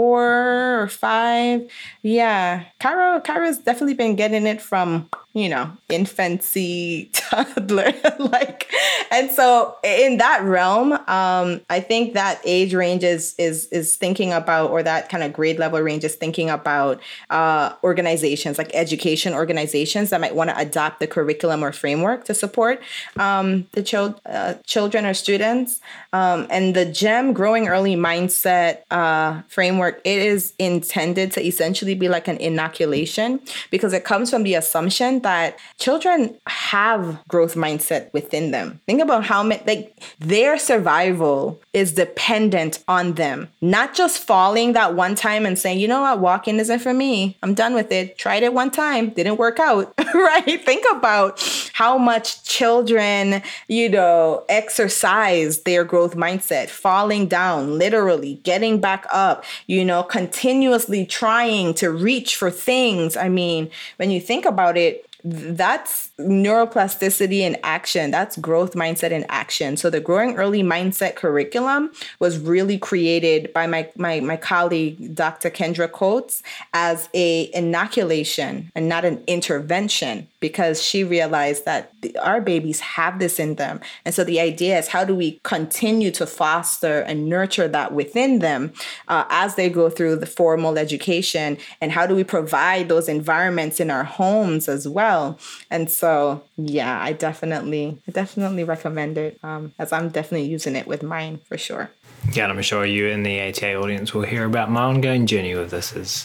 four or five. Yeah, Cairo, Cairo's definitely been getting it from, you know, infancy, toddler, like, and so in that realm, um, I think that age range is, is, is thinking about, or that kind of grade level range is thinking about uh, organizations, like education organizations that might want to adopt the curriculum or framework to support um, the child, uh, children or students. Um, and the GEM Growing Early Mindset uh, framework, it is intended to essentially be like an inoculation because it comes from the assumption that children have growth mindset within them. Think about how many, like their survival is dependent on them, not just falling that one time and saying, you know what, walking isn't for me. I'm done with it. Tried it one time, didn't work out, right? Think about how much children, you know, exercise their growth mindset, falling down, literally getting back up, you know, continuously trying to reach for things. I mean, when you think about it, that's neuroplasticity in action. That's growth mindset in action. So the Growing Early Mindset curriculum was really created by my my, my colleague, Doctor Kendra Coates, as a inoculation and not an intervention, because she realized that the, our babies have this in them. And so the idea is, how do we continue to foster and nurture that within them uh, as they go through the formal education? And how do we provide those environments in our homes as well? And so, yeah, I definitely, I definitely recommend it, um, as I'm definitely using it with mine for sure. Yeah, and I'm sure you and the A T A audience will hear about my ongoing journey with this as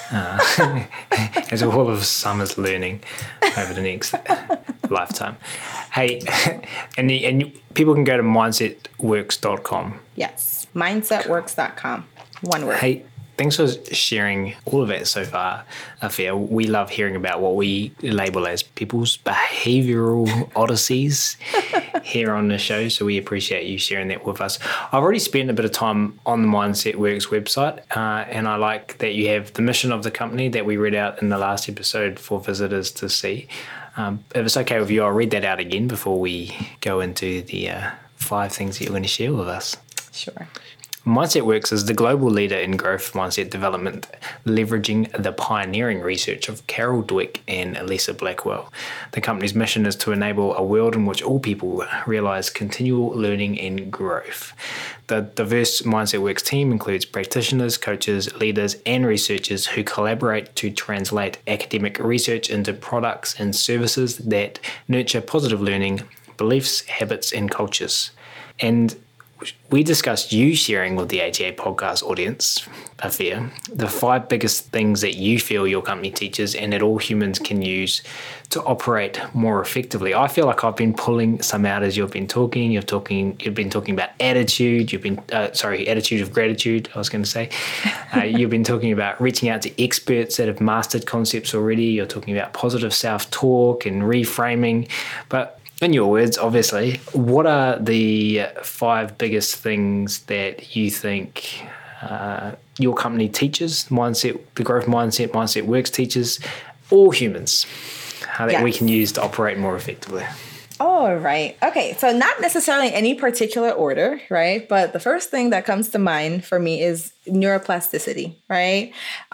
Uh, as all of Summer's learning over the next lifetime. Hey, and, the, and people can go to mindset works dot com. Yes, mindset works dot com. One word. Hey, thanks for sharing all of that so far, Afia. We love hearing about what we label as people's behavioral odysseys here on the show, so we appreciate you sharing that with us. I've already spent a bit of time on the Mindset Works website, uh, and I like that you have the mission of the company that we read out in the last episode for visitors to see. Um, if it's okay with you, I'll read that out again before we go into the uh, five things that you're going to share with us. Sure. Mindset Works is the global leader in growth mindset development, leveraging the pioneering research of Carol Dweck and Lisa Blackwell. The company's mission is to enable a world in which all people realize continual learning and growth. The diverse Mindset Works team includes practitioners, coaches, leaders, and researchers who collaborate to translate academic research into products and services that nurture positive learning, beliefs, habits, and cultures. And we discussed you sharing with the A T A podcast audience, Afia, the five biggest things that you feel your company teaches and that all humans can use to operate more effectively. I feel like I've been pulling some out as you've been talking. You're talking. You've been talking about attitude. You've been uh, sorry, attitude of gratitude. I was going to say. Uh, you've been talking about reaching out to experts that have mastered concepts already. You're talking about positive self-talk and reframing, but in your words, obviously, what are the five biggest things that you think uh, your company teaches, mindset, the growth mindset, Mindset Works teaches, all humans, uh, that yes. we can use to operate more effectively? Oh, right. Okay. So not necessarily any particular order, right? But the first thing that comes to mind for me is neuroplasticity, right?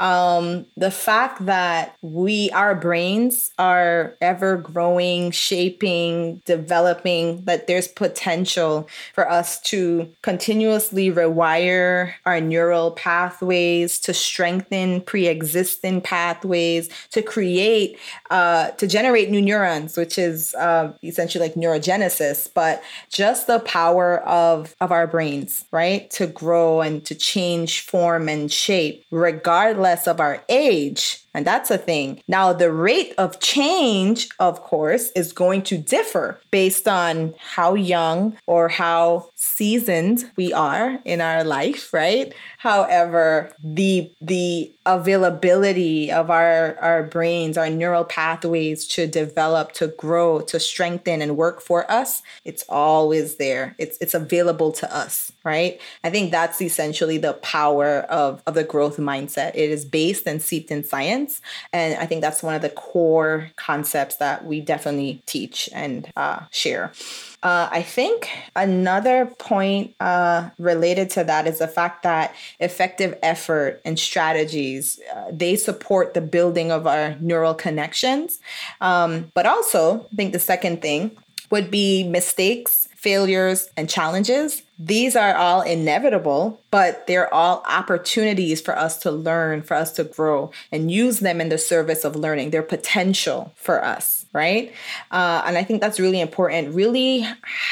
Um, the fact that we, our brains are ever growing, shaping, developing, that there's potential for us to continuously rewire our neural pathways, to strengthen pre-existing pathways, to create, uh, to generate new neurons, which is uh, essentially like neurogenesis, but just the power of, of our brains, right? To grow and to change form and shape regardless of our age. And that's a thing. Now, the rate of change, of course, is going to differ based on how young or how seasoned we are in our life, right? However, the the availability of our, our brains, our neural pathways to develop, to grow, to strengthen and work for us, it's always there. It's it's available to us, right? I think that's essentially the power of, of the growth mindset. It is based and seeped in science. And I think that's one of the core concepts that we definitely teach and uh, share. Uh, I think another point uh, related to that is the fact that effective effort and strategies, uh, they support the building of our neural connections. Um, but also, I think the second thing would be mistakes, failures, and challenges. These are all inevitable, but they're all opportunities for us to learn, for us to grow, and use them in the service of learning. They're potential for us, right? Uh, and I think that's really important, really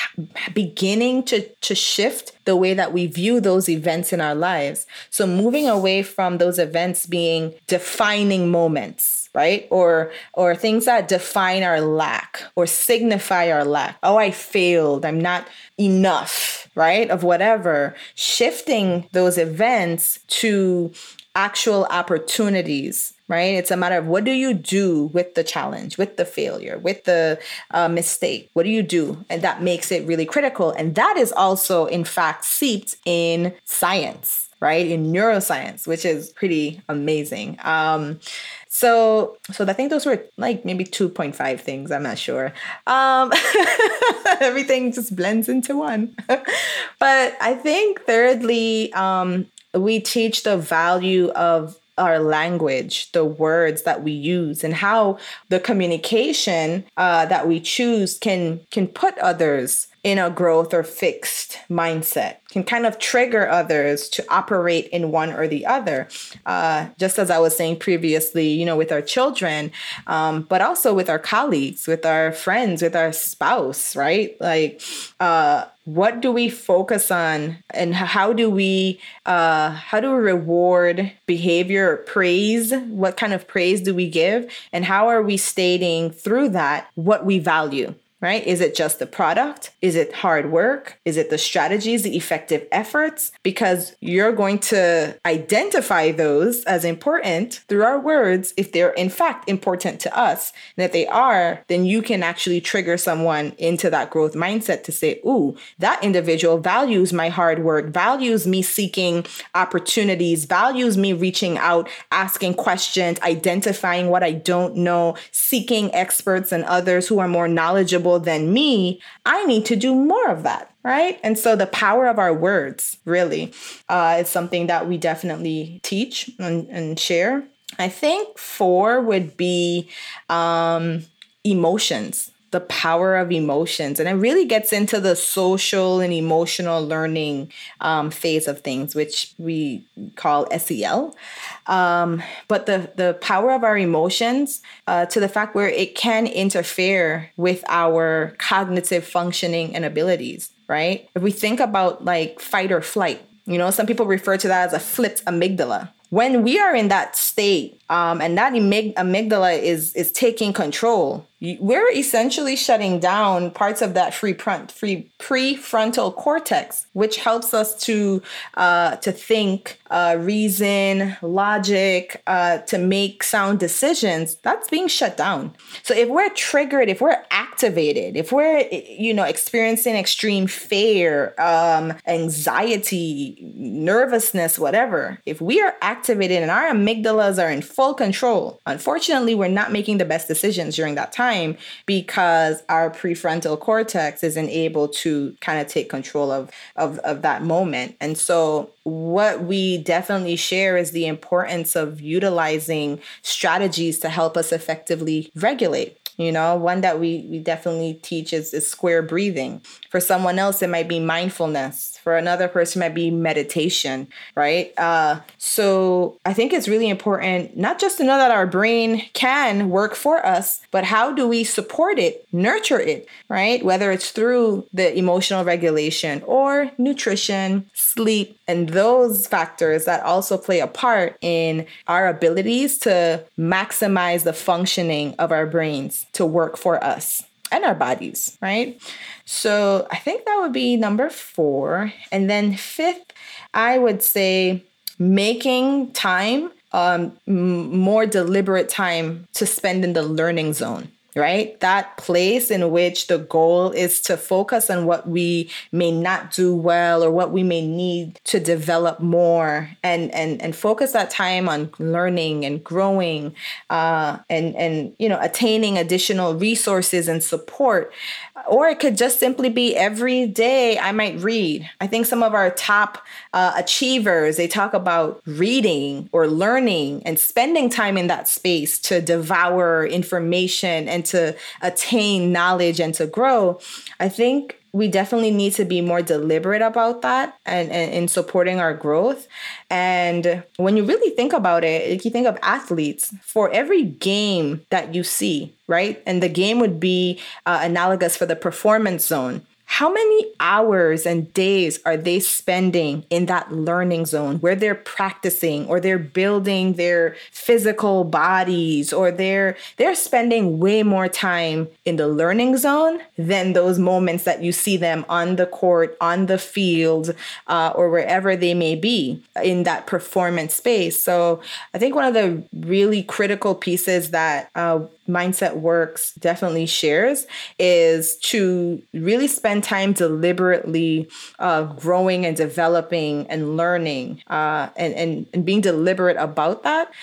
beginning to, to shift the way that we view those events in our lives. So moving away from those events being defining moments, right? Or or things that define our lack or signify our lack. Oh, I failed. I'm not enough, right? Of whatever. Shifting those events to actual opportunities, right? It's a matter of what do you do with the challenge, with the failure, with the uh, mistake? What do you do? And that makes it really critical. And that is also, in fact, seeped in science, right? In neuroscience, which is pretty amazing. Um, So, so I think those were like maybe two point five things. I'm not sure. Um, everything just blends into one. But I think thirdly, um, we teach the value of our language, the words that we use, and how the communication uh, that we choose can can put others in a growth or fixed mindset, can kind of trigger others to operate in one or the other. Uh, just as I was saying previously, you know, with our children, um, but also with our colleagues, with our friends, with our spouse, right? Like, uh, what do we focus on, and how do we uh, how do we reward behavior or praise? What kind of praise do we give, and how are we stating through that what we value? Right? Is it just the product? Is it hard work? Is it the strategies, the effective efforts? Because you're going to identify those as important through our words if they're in fact important to us. And if they are, then you can actually trigger someone into that growth mindset to say, ooh, that individual values my hard work, values me seeking opportunities, values me reaching out, asking questions, identifying what I don't know, seeking experts and others who are more knowledgeable than me. I need to do more of that, right? And so the power of our words really uh, is something that we definitely teach and, and share. I think four would be um, emotions. The power of emotions. And it really gets into the social and emotional learning um, phase of things, which we call S E L. Um, but the, the power of our emotions uh, to the fact where it can interfere with our cognitive functioning and abilities, right? If we think about like fight or flight, you know, some people refer to that as a flipped amygdala. When we are in that state um, and that amyg- amygdala is is taking control, we're essentially shutting down parts of that free, front, free prefrontal cortex, which helps us to uh, to think, uh, reason, logic, uh, to make sound decisions. That's being shut down. So if we're triggered, if we're activated, if we're you know experiencing extreme fear, um, anxiety, nervousness, whatever, if we are activated and our amygdalas are in full control, unfortunately, we're not making the best decisions during that time because our prefrontal cortex isn't able to kind of take control of, of, of that moment. And so what we definitely share is the importance of utilizing strategies to help us effectively regulate. You know, one that we, we definitely teach is, is square breathing. For someone else, it might be mindfulness. For another person, it might be meditation, right? Uh, so I think it's really important not just to know that our brain can work for us, but how do we support it, nurture it, right? Whether it's through the emotional regulation or nutrition, sleep, and those factors that also play a part in our abilities to maximize the functioning of our brains to work for us and our bodies, right? So I think that would be number four. And then fifth, I would say making time, um, m- more deliberate time to spend in the learning zone. Right? That place in which the goal is to focus on what we may not do well or what we may need to develop more, and and and focus that time on learning and growing uh, and and you know attaining additional resources and support. Or it could just simply be every day I might read. I think some of our top uh, achievers, they talk about reading or learning and spending time in that space to devour information and to attain knowledge and to grow. I think we definitely need to be more deliberate about that and, and in supporting our growth. And when you really think about it, if you think of athletes, for every game that you see, right? And the game would be uh, analogous for the performance zone. How many hours and days are they spending in that learning zone where they're practicing or they're building their physical bodies, or they're they're spending way more time in the learning zone than those moments that you see them on the court, on the field, uh, or wherever they may be in that performance space. So I think one of the really critical pieces that uh, Mindset Works definitely shares is to really spend time deliberately uh, growing and developing and learning uh, and, and, and being deliberate about that.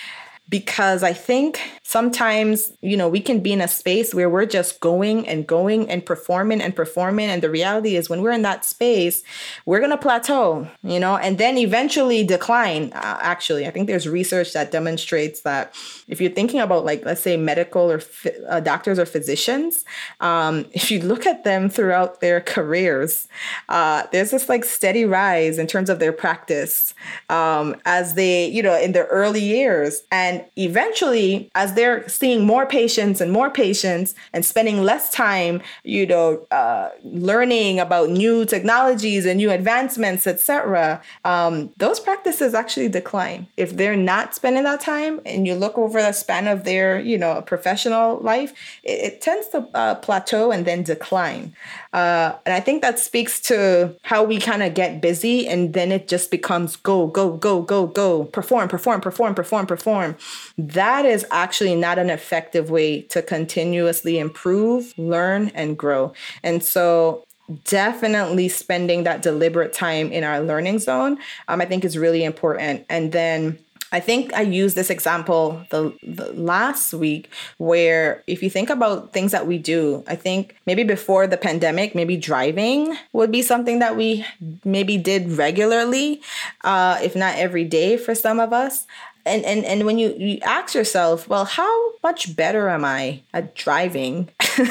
because I think sometimes, you know, we can be in a space where we're just going and going and performing and performing. And the reality is when we're in that space, we're going to plateau, you know, and then eventually decline. Uh, actually, I think there's research that demonstrates that if you're thinking about, like, let's say medical or ph- uh, doctors or physicians, um, if you look at them throughout their careers, uh, there's this like steady rise in terms of their practice um, as they, you know, in their early years. And eventually, as they're seeing more patients and more patients and spending less time, you know, uh, learning about new technologies and new advancements, et cetera, um, those practices actually decline. If they're not spending that time and you look over the span of their, you know, professional life, it, it tends to uh, plateau and then decline. Uh, and I think that speaks to how we kind of get busy and then it just becomes go, go, go, go, go, perform, perform, perform, perform, perform. That is actually not an effective way to continuously improve, learn, and grow. And so definitely spending that deliberate time in our learning zone, um, I think is really important. And then I think I used this example the, the last week where if you think about things that we do, I think maybe before the pandemic, maybe driving would be something that we maybe did regularly, uh, if not every day for some of us. And and and when you, you ask yourself, well, how much better am I at driving,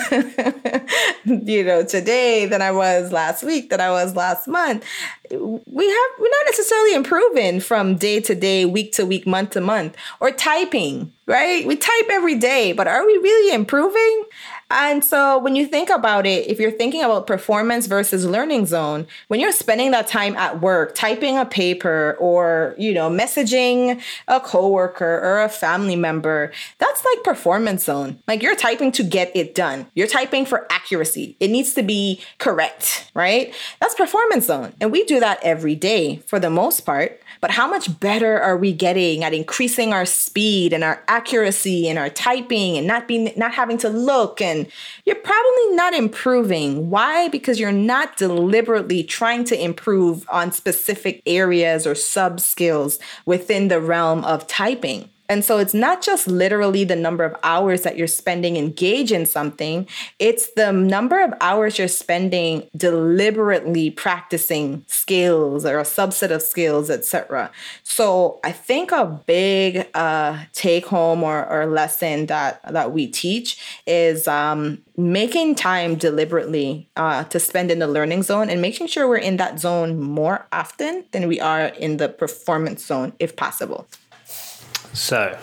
you know, today than I was last week, than I was last month? We have we're not necessarily improving from day to day, week to week, month to month, or typing, right? We type every day, but are we really improving? And so when you think about it, if you're thinking about performance versus learning zone, when you're spending that time at work, typing a paper or, you know, messaging a coworker or a family member, that's like performance zone. Like you're typing to get it done. You're typing for accuracy. It needs to be correct, right? That's performance zone. And we do that every day for the most part. But how much better are we getting at increasing our speed and our accuracy and our typing and not being not having to look? And you're probably not improving. Why? Because you're not deliberately trying to improve on specific areas or sub skills within the realm of typing. And so it's not just literally the number of hours that you're spending engaged in something. It's the number of hours you're spending deliberately practicing skills or a subset of skills, et cetera. So I think a big uh, take home or, or lesson that, that we teach is um, making time deliberately uh, to spend in the learning zone and making sure we're in that zone more often than we are in the performance zone, if possible. So,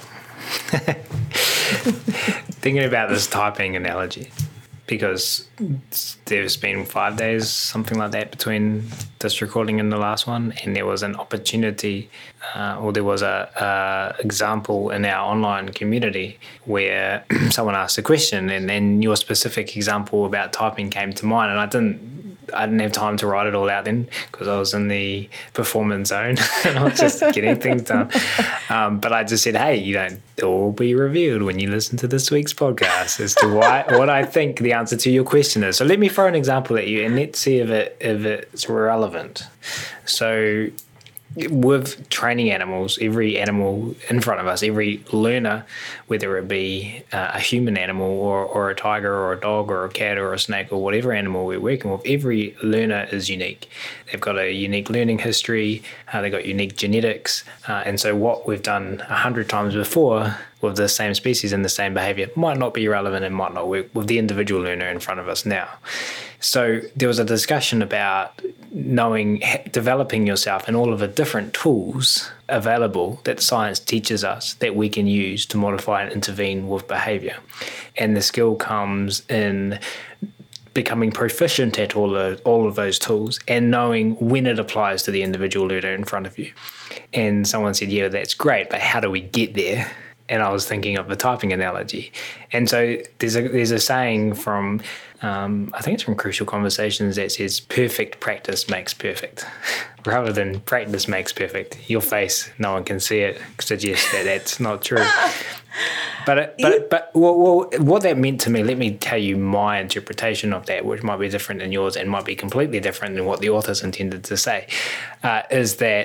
thinking about this typing analogy, because there's been five days, something like that, between this recording and the last one, and there was an opportunity, uh, or there was a, a example in our online community where someone asked a question, and then your specific example about typing came to mind, and I didn't. I didn't have time to write it all out then because I was in the performance zone and I was just getting things done. Um, but I just said, hey, you know, it will be revealed when you listen to this week's podcast as to why what I think the answer to your question is. So let me throw an example at you and let's see if it if it's relevant. So with training animals, every animal in front of us, every learner, whether it be uh, a human animal or, or a tiger or a dog or a cat or a snake or whatever animal we're working with, every learner is unique. They've got a unique learning history, uh, they've got unique genetics, uh, and so what we've done a hundred times before with the same species and the same behavior might not be relevant and might not work with the individual learner in front of us now. So there was a discussion about knowing, developing yourself and all of the different tools available that science teaches us that we can use to modify and intervene with behavior. And the skill comes in becoming proficient at all of, all of those tools and knowing when it applies to the individual learner in front of you. And someone said, yeah, that's great, but how do we get there? And I was thinking of the typing analogy. And so there's a there's a saying from, um, I think it's from Crucial Conversations that says, perfect practice makes perfect. Rather than practice makes perfect. Your face, no one can see it, suggests that that's not true. But it, but but well, well, what that meant to me, let me tell you my interpretation of that, which might be different than yours and might be completely different than what the authors intended to say, uh, is that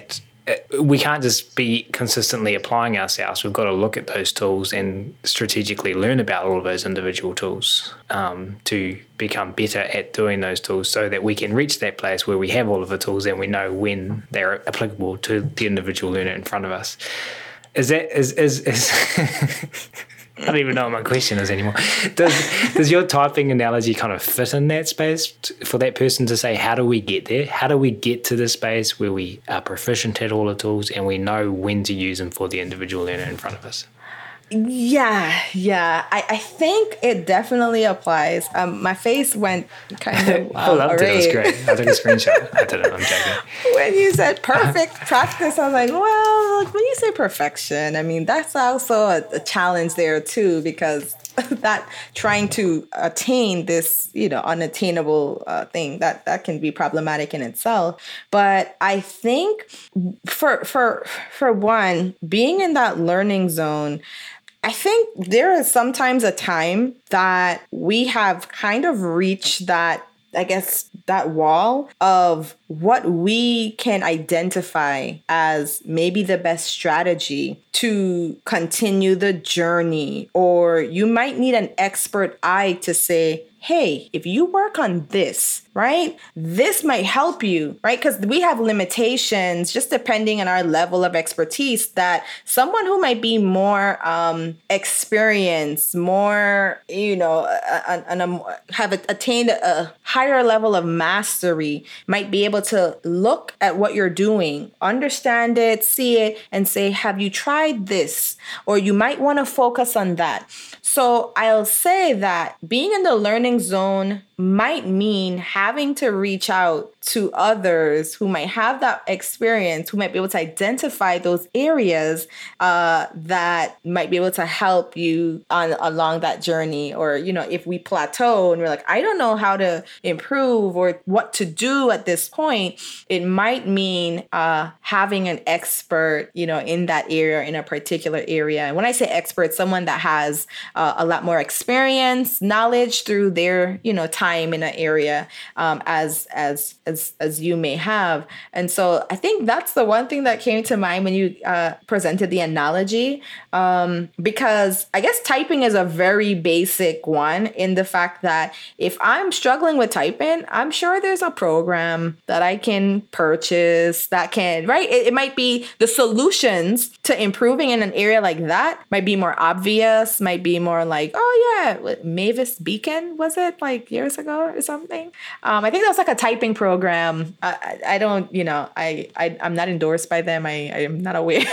we can't just be consistently applying ourselves. We've got to look at those tools and strategically learn about all of those individual tools um, to become better at doing those tools so that we can reach that place where we have all of the tools and we know when they're applicable to the individual learner in front of us. Is that, is, is, is I don't even know what my question is anymore. Does does your typing analogy kind of fit in that space for that person to say, how do we get there? How do we get to the space where we are proficient at all the tools and we know when to use them for the individual learner in front of us? Yeah, yeah. I, I think it definitely applies. Um, my face went kind of um, I loved arrayed. it. It was great. I took a screenshot. I didn't. I'm joking. When you said perfect practice, I was like, well, like, when you say perfection, I mean, that's also a, a challenge there too, because that trying to attain this, you know, unattainable uh, thing, that that can be problematic in itself. But I think for for for one, being in that learning zone, I think there is sometimes a time that we have kind of reached that, I guess, that wall of what we can identify as maybe the best strategy to continue the journey. Or you might need an expert eye to say, hey, if you work on this, right, this might help you, right? Because we have limitations just depending on our level of expertise that someone who might be more um, experienced, more, you know, and have attained a higher level of mastery might be able to look at what you're doing, understand it, see it, and say, have you tried this? Or you might want to focus on that. So I'll say that being in the learning zone might mean having to reach out to others who might have that experience, who might be able to identify those areas uh, that might be able to help you on along that journey. Or, you know, if we plateau and we're like, I don't know how to improve or what to do at this point, it might mean uh, having an expert, you know, in that area, in a particular area. And when I say expert, someone that has uh, a lot more experience, knowledge through their, you know, time in an area um, as as as as you may have. And so I think that's the one thing that came to mind when you uh, presented the analogy, um, because I guess typing is a very basic one in the fact that if I'm struggling with typing, I'm sure there's a program that I can purchase that can, right? It, it might be the solutions to improving in an area like that might be more obvious, might be more like, oh yeah, Mavis Beacon, was it like years ago or something? Um, I think that was like a typing program. I, I, I don't, you know, I, I, I'm not endorsed by them. I, I am not aware.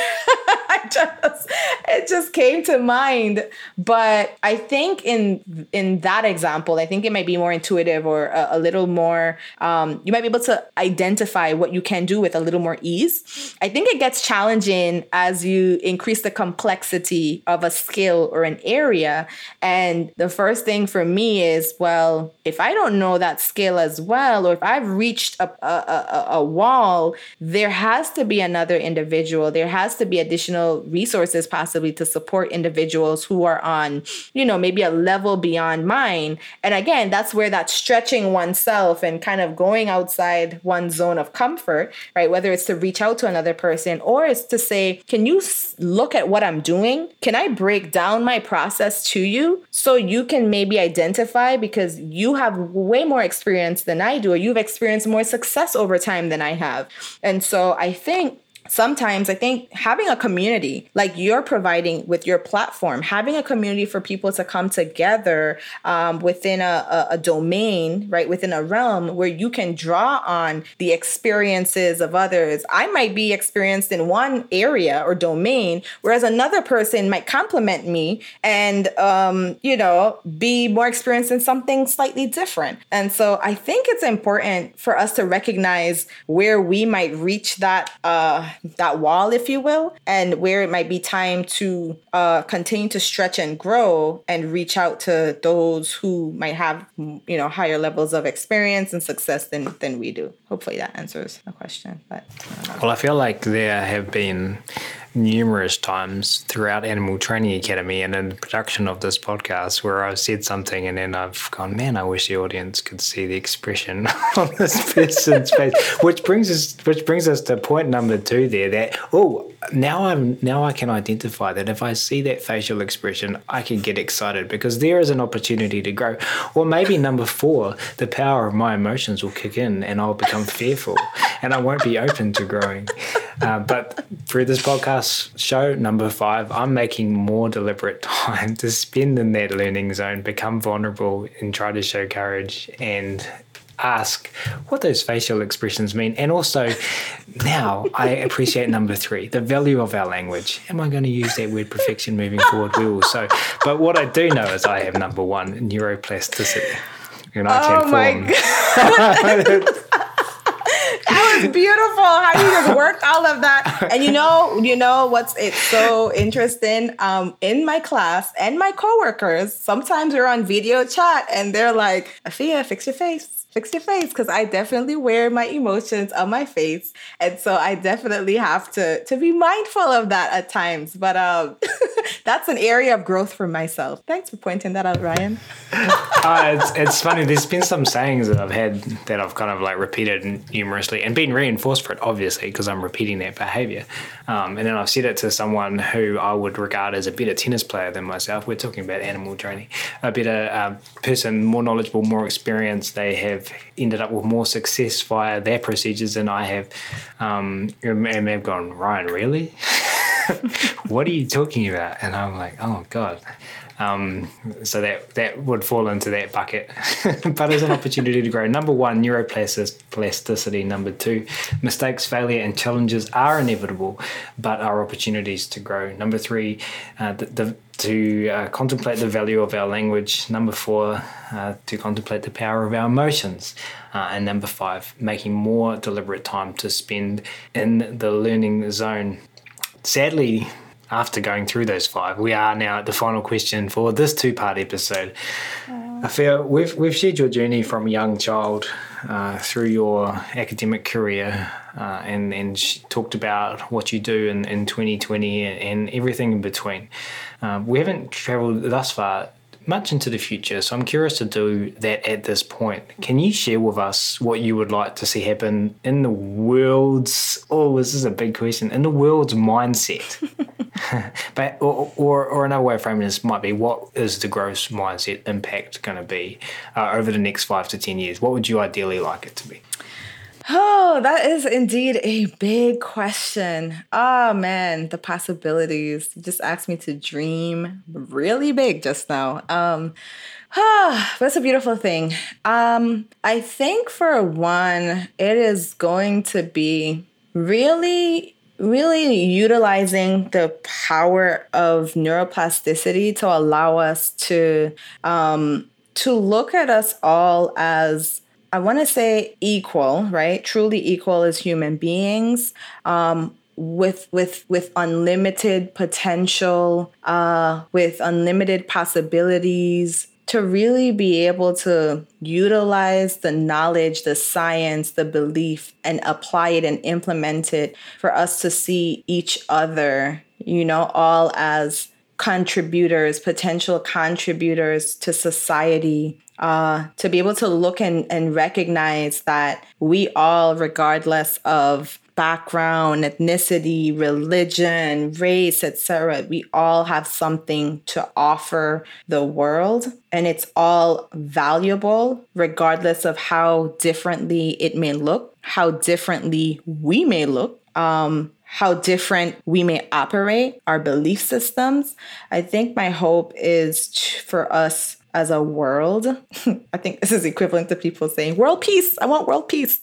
I just, it just came to mind. But I think in in that example, I think it might be more intuitive or a, a little more, um, you might be able to identify what you can do with a little more ease. I think it gets challenging as you increase the complexity of a skill or an area. And the first thing for me is, well, if I don't know that skill as well, or if I've reached a, a, a, a wall, there has to be another individual. There has to be additional resources possibly to support individuals who are on, you know, maybe a level beyond mine. And again, that's where that stretching oneself and kind of going outside one's zone of comfort, right? Whether it's to reach out to another person or it's to say, can you look at what I'm doing? Can I break down my process to you so you can maybe identify, because you have way more experience than I do, or you've experienced more success over time than I have. And so I think sometimes I think having a community like you're providing with your platform, having a community for people to come together um, within a, a, a domain, right, within a realm where you can draw on the experiences of others. I might be experienced in one area or domain, whereas another person might complement me and, um, you know, be more experienced in something slightly different. And so I think it's important for us to recognize where we might reach that uh, that wall, if you will, and where it might be time to uh, continue to stretch and grow and reach out to those who might have, you know, higher levels of experience and success than, than we do. Hopefully that answers the question. But well, I feel like there have been numerous times throughout Animal Training Academy and in the production of this podcast where I've said something and then I've gone, man, I wish the audience could see the expression on this person's face. Which brings us, which brings us to point number two there. That oh, now I'm now I can identify that if I see that facial expression, I can get excited because there is an opportunity to grow. Or maybe number four, the power of my emotions will kick in and I'll become fearful and I won't be open to growing. Uh, but through this podcast show, number five, I'm making more deliberate time to spend in that learning zone, become vulnerable and try to show courage and ask what those facial expressions mean. And also now I appreciate number three, the value of our language. Am I going to use that word perfection moving forward? We will. So, but what I do know is I have number one, neuroplasticity. And I oh can my form. God. That was beautiful how you just worked all of that. And you know, you know what's it's so interesting. Um, in my class and my coworkers, sometimes we're on video chat and they're like, Afia, fix your face. Fix your face, because I definitely wear my emotions on my face. And so I definitely have to, to be mindful of that at times. But um, that's an area of growth for myself. Thanks for pointing that out, Ryan. uh, it's, it's funny. There's been some sayings that I've had that I've kind of like repeated numerously and been reinforced for it, obviously, because I'm repeating that behavior. Um, and then I've said it to someone who I would regard as a better tennis player than myself. We're talking about animal training. A better uh, person, more knowledgeable, more experienced. They have ended up with more success via their procedures than I have. Um, and they've gone, Ryan, really? What are you talking about? And I'm like, oh, God. Um, so that that would fall into that bucket. But as an opportunity to grow. Number one, neuroplasticity. Number two, mistakes, failure, and challenges are inevitable, but are opportunities to grow. Number three, uh, the, the, to uh, contemplate the value of our language. Number four, uh, to contemplate the power of our emotions. Uh, and number five, making more deliberate time to spend in the learning zone. Sadly, after going through those five, we are now at the final question for this two-part episode. Aww. I feel we've we've shared your journey from a young child uh, through your academic career uh, and, and talked about what you do in, in twenty twenty and, and everything in between. Um, we haven't travelled thus far much into the future, so I'm curious to do that at this point. Can you share with us what you would like to see happen in the world's, oh, this is a big question, in the world's mindset? But or, or or another way of framing this might be, what is the growth mindset impact going to be uh, over the next five to ten years? What would you ideally like it to be? Oh, that is indeed a big question. Oh, man, the possibilities. You just asked me to dream really big just now. Um, ah, that's a beautiful thing. Um, I think for one, it is going to be really, really utilizing the power of neuroplasticity to allow us to um, to look at us all as, I want to say, equal, right? Truly equal as human beings, um, with with with unlimited potential, uh, with unlimited possibilities, to really be able to utilize the knowledge, the science, the belief, and apply it and implement it for us to see each other, you know, all as contributors, potential contributors to society. Uh, to be able to look and, and recognize that we all, regardless of background, ethnicity, religion, race, et cetera, we all have something to offer the world. And it's all valuable, regardless of how differently it may look, how differently we may look, um, how different we may operate, our belief systems. I think my hope is t- for us as a world. I think this is equivalent to people saying, world peace, I want world peace.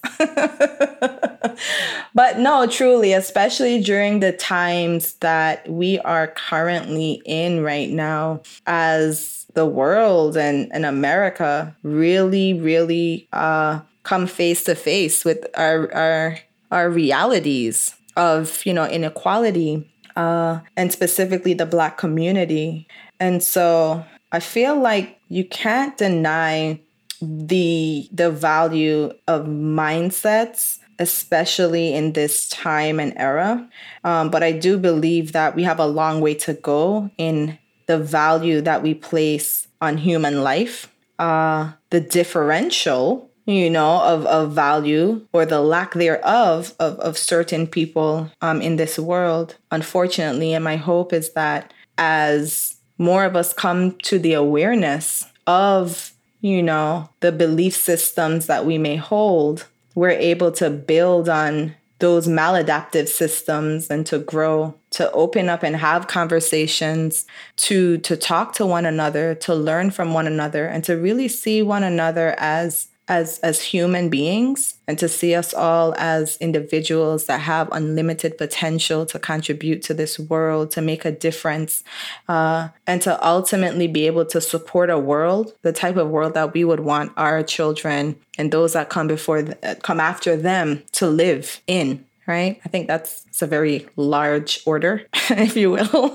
But no, truly, especially during the times that we are currently in right now, as the world and, and America really, really uh, come face to face with our, our, our realities of, you know, inequality, uh, and specifically the Black community. And so I feel like you can't deny the the value of mindsets especially in this time and era. Um, but I do believe that we have a long way to go in the value that we place on human life, uh, the differential, you know, of, of value or the lack thereof of, of certain people um, in this world, unfortunately. And my hope is that as more of us come to the awareness of, you know, the belief systems that we may hold, we're able to build on those maladaptive systems and to grow, to open up and have conversations, to to talk to one another, to learn from one another, and to really see one another as as as human beings, and to see us all as individuals that have unlimited potential to contribute to this world, to make a difference, uh, and to ultimately be able to support a world, the type of world that we would want our children and those that come before, th- come after them to live in. Right? I think that's it's a very large order, if you will.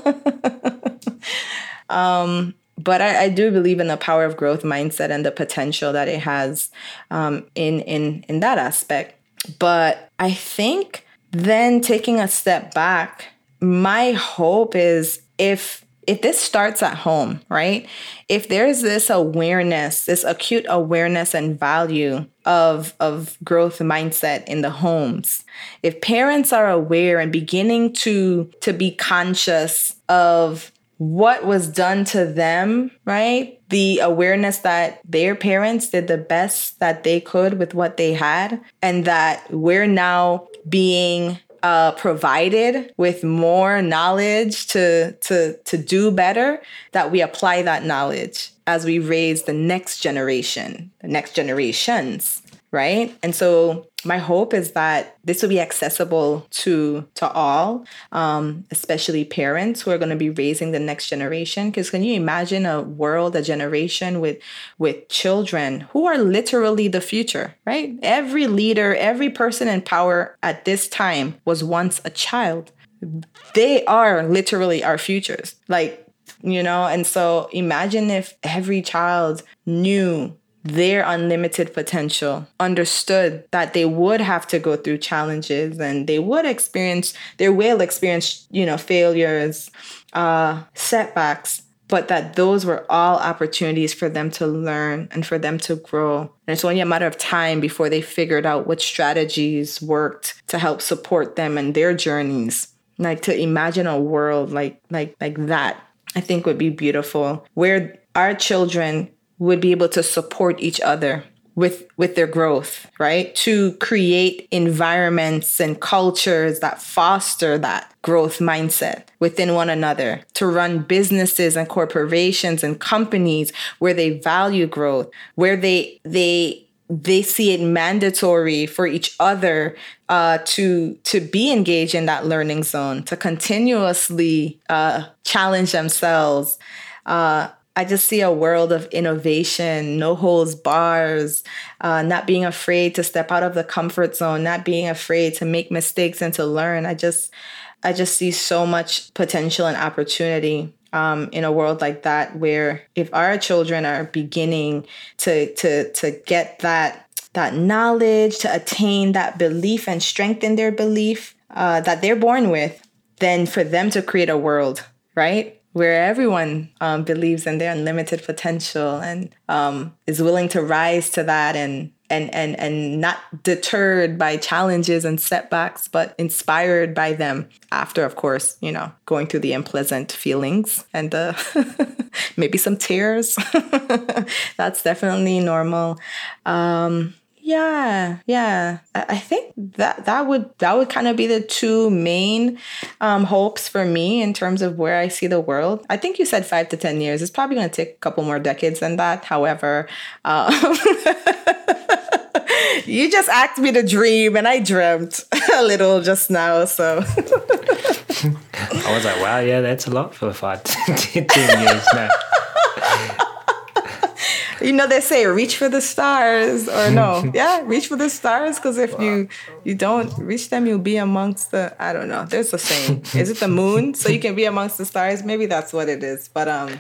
um, But I, I do believe in the power of growth mindset and the potential that it has um, in, in, in that aspect. But I think then taking a step back, my hope is if if this starts at home, right? If there's this awareness, this acute awareness and value of, of growth mindset in the homes, if parents are aware and beginning to, to be conscious of what was done to them, right? The awareness that their parents did the best that they could with what they had, and that we're now being uh, provided with more knowledge to, to, to do better, that we apply that knowledge as we raise the next generation, the next generations, right? And so my hope is that this will be accessible to to all, um, especially parents who are going to be raising the next generation. Because can you imagine a world, a generation with with children who are literally the future, right? Every leader, every person in power at this time was once a child. They are literally our futures, like, you know, and so imagine if every child knew their unlimited potential, understood that they would have to go through challenges and they would experience, they will experience, you know, failures, uh, setbacks, but that those were all opportunities for them to learn and for them to grow. And it's only a matter of time before they figured out what strategies worked to help support them in their journeys. Like, to imagine a world like like like that, I think would be beautiful, where our children would be able to support each other with with their growth, right? To create environments and cultures that foster that growth mindset within one another, to run businesses and corporations and companies where they value growth, where they they they see it mandatory for each other uh, to to be engaged in that learning zone, to continuously uh, challenge themselves. Uh, I just see a world of innovation, no holds bars, uh, not being afraid to step out of the comfort zone, not being afraid to make mistakes and to learn. I just, I just see so much potential and opportunity um, in a world like that, where if our children are beginning to to to get that that knowledge, to attain that belief and strengthen their belief uh, that they're born with, then for them to create a world, right, where everyone um, believes in their unlimited potential and um, is willing to rise to that, and and and and not deterred by challenges and setbacks, but inspired by them after, of course, you know, going through the unpleasant feelings and uh, maybe some tears. That's definitely normal. Um, Yeah, yeah. I I think that that would that would kind of be the two main um, hopes for me in terms of where I see the world. I think you said five to ten years. It's probably going to take a couple more decades than that. However, um, you just asked me to dream, and I dreamt a little just now. So I was like, wow, yeah, that's a lot for five to ten years now. You know, they say reach for the stars, or no, yeah, reach for the stars, because if you you don't reach them, you'll be amongst the, I don't know, there's a saying. Is it the moon? So you can be amongst the stars? Maybe that's what it is. But um,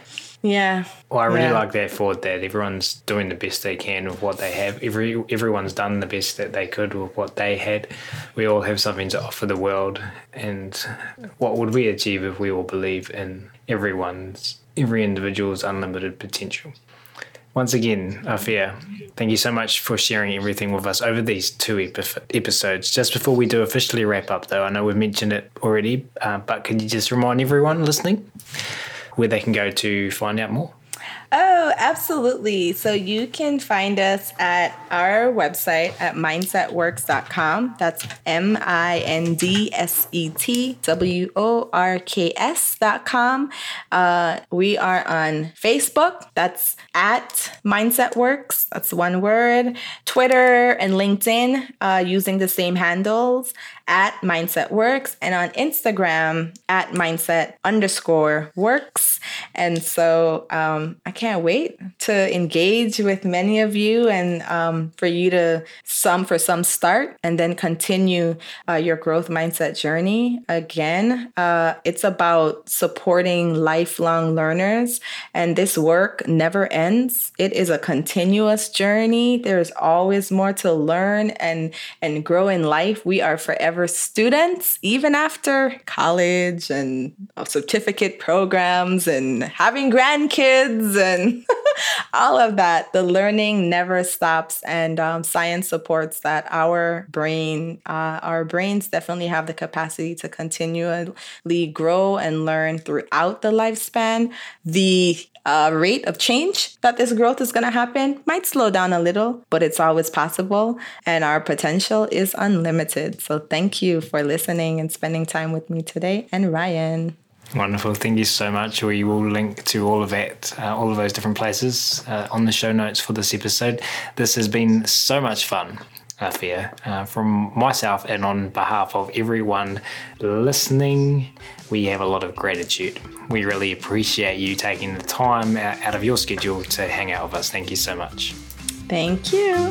Yeah. Well, I really yeah. like that thought that everyone's doing the best they can with what they have. Every everyone's done the best that they could with what they had. We all have something to offer the world, and what would we achieve if we all believe in everyone's, every individual's unlimited potential? Once again, Afia, thank you so much for sharing everything with us over these two epi- episodes. Just before we do officially wrap up, though, I know we've mentioned it already, uh, but could you just remind everyone listening where they can go to find out more? Oh, absolutely. So you can find us at our website at mindset works dot com. That's M I N D S E T W O R K S dot com. Uh, we are on Facebook. That's at MindsetWorks. That's one word. Twitter and LinkedIn uh, using the same handles at MindsetWorks, and on Instagram at mindset underscore works. And so um, I can't wait to engage with many of you, and um, for you to some for some start and then continue uh, your growth mindset journey. Again, uh, it's about supporting lifelong learners, and this work never ends. It is a continuous journey. There's always more to learn and and grow in life. We are forever students, even after college and certificate programs and having grandkids and all of that. The learning never stops, and um, science supports that. Our brain, uh, our brains definitely have the capacity to continually grow and learn throughout the lifespan. The Uh, rate of change that this growth is going to happen might slow down a little, but it's always possible, and our potential is unlimited. So thank you for listening and spending time with me today, and Ryan. Wonderful. Thank you so much. We will link to all of that, uh, all of those different places uh, on the show notes for this episode. This has been so much fun, Afia. Uh, from myself and on behalf of everyone listening, we have a lot of gratitude. We really appreciate you taking the time out of your schedule to hang out with us. Thank you so much. Thank you.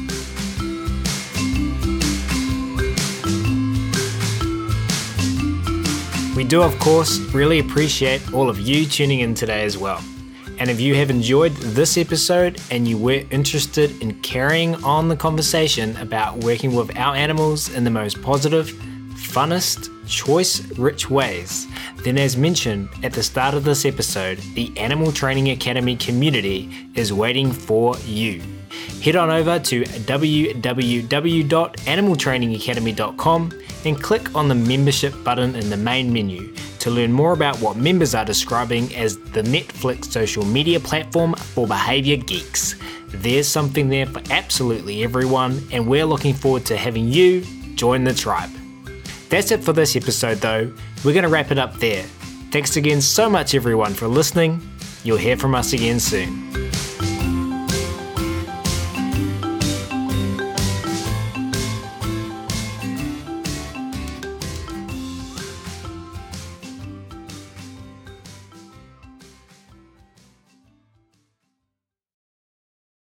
We do, of course, really appreciate all of you tuning in today as well. And if you have enjoyed this episode and you were interested in carrying on the conversation about working with our animals in the most positive, funnest, choice-rich ways, then as mentioned at the start of this episode, the Animal Training Academy community is waiting for you. Head on over to w w w dot animal training academy dot com and click on the membership button in the main menu to learn more about what members are describing as the Netflix social media platform for behavior geeks. There's something there for absolutely everyone, and we're looking forward to having you join the tribe. That's it for this episode though. We're going to wrap it up there. Thanks again so much everyone for listening. You'll hear from us again soon.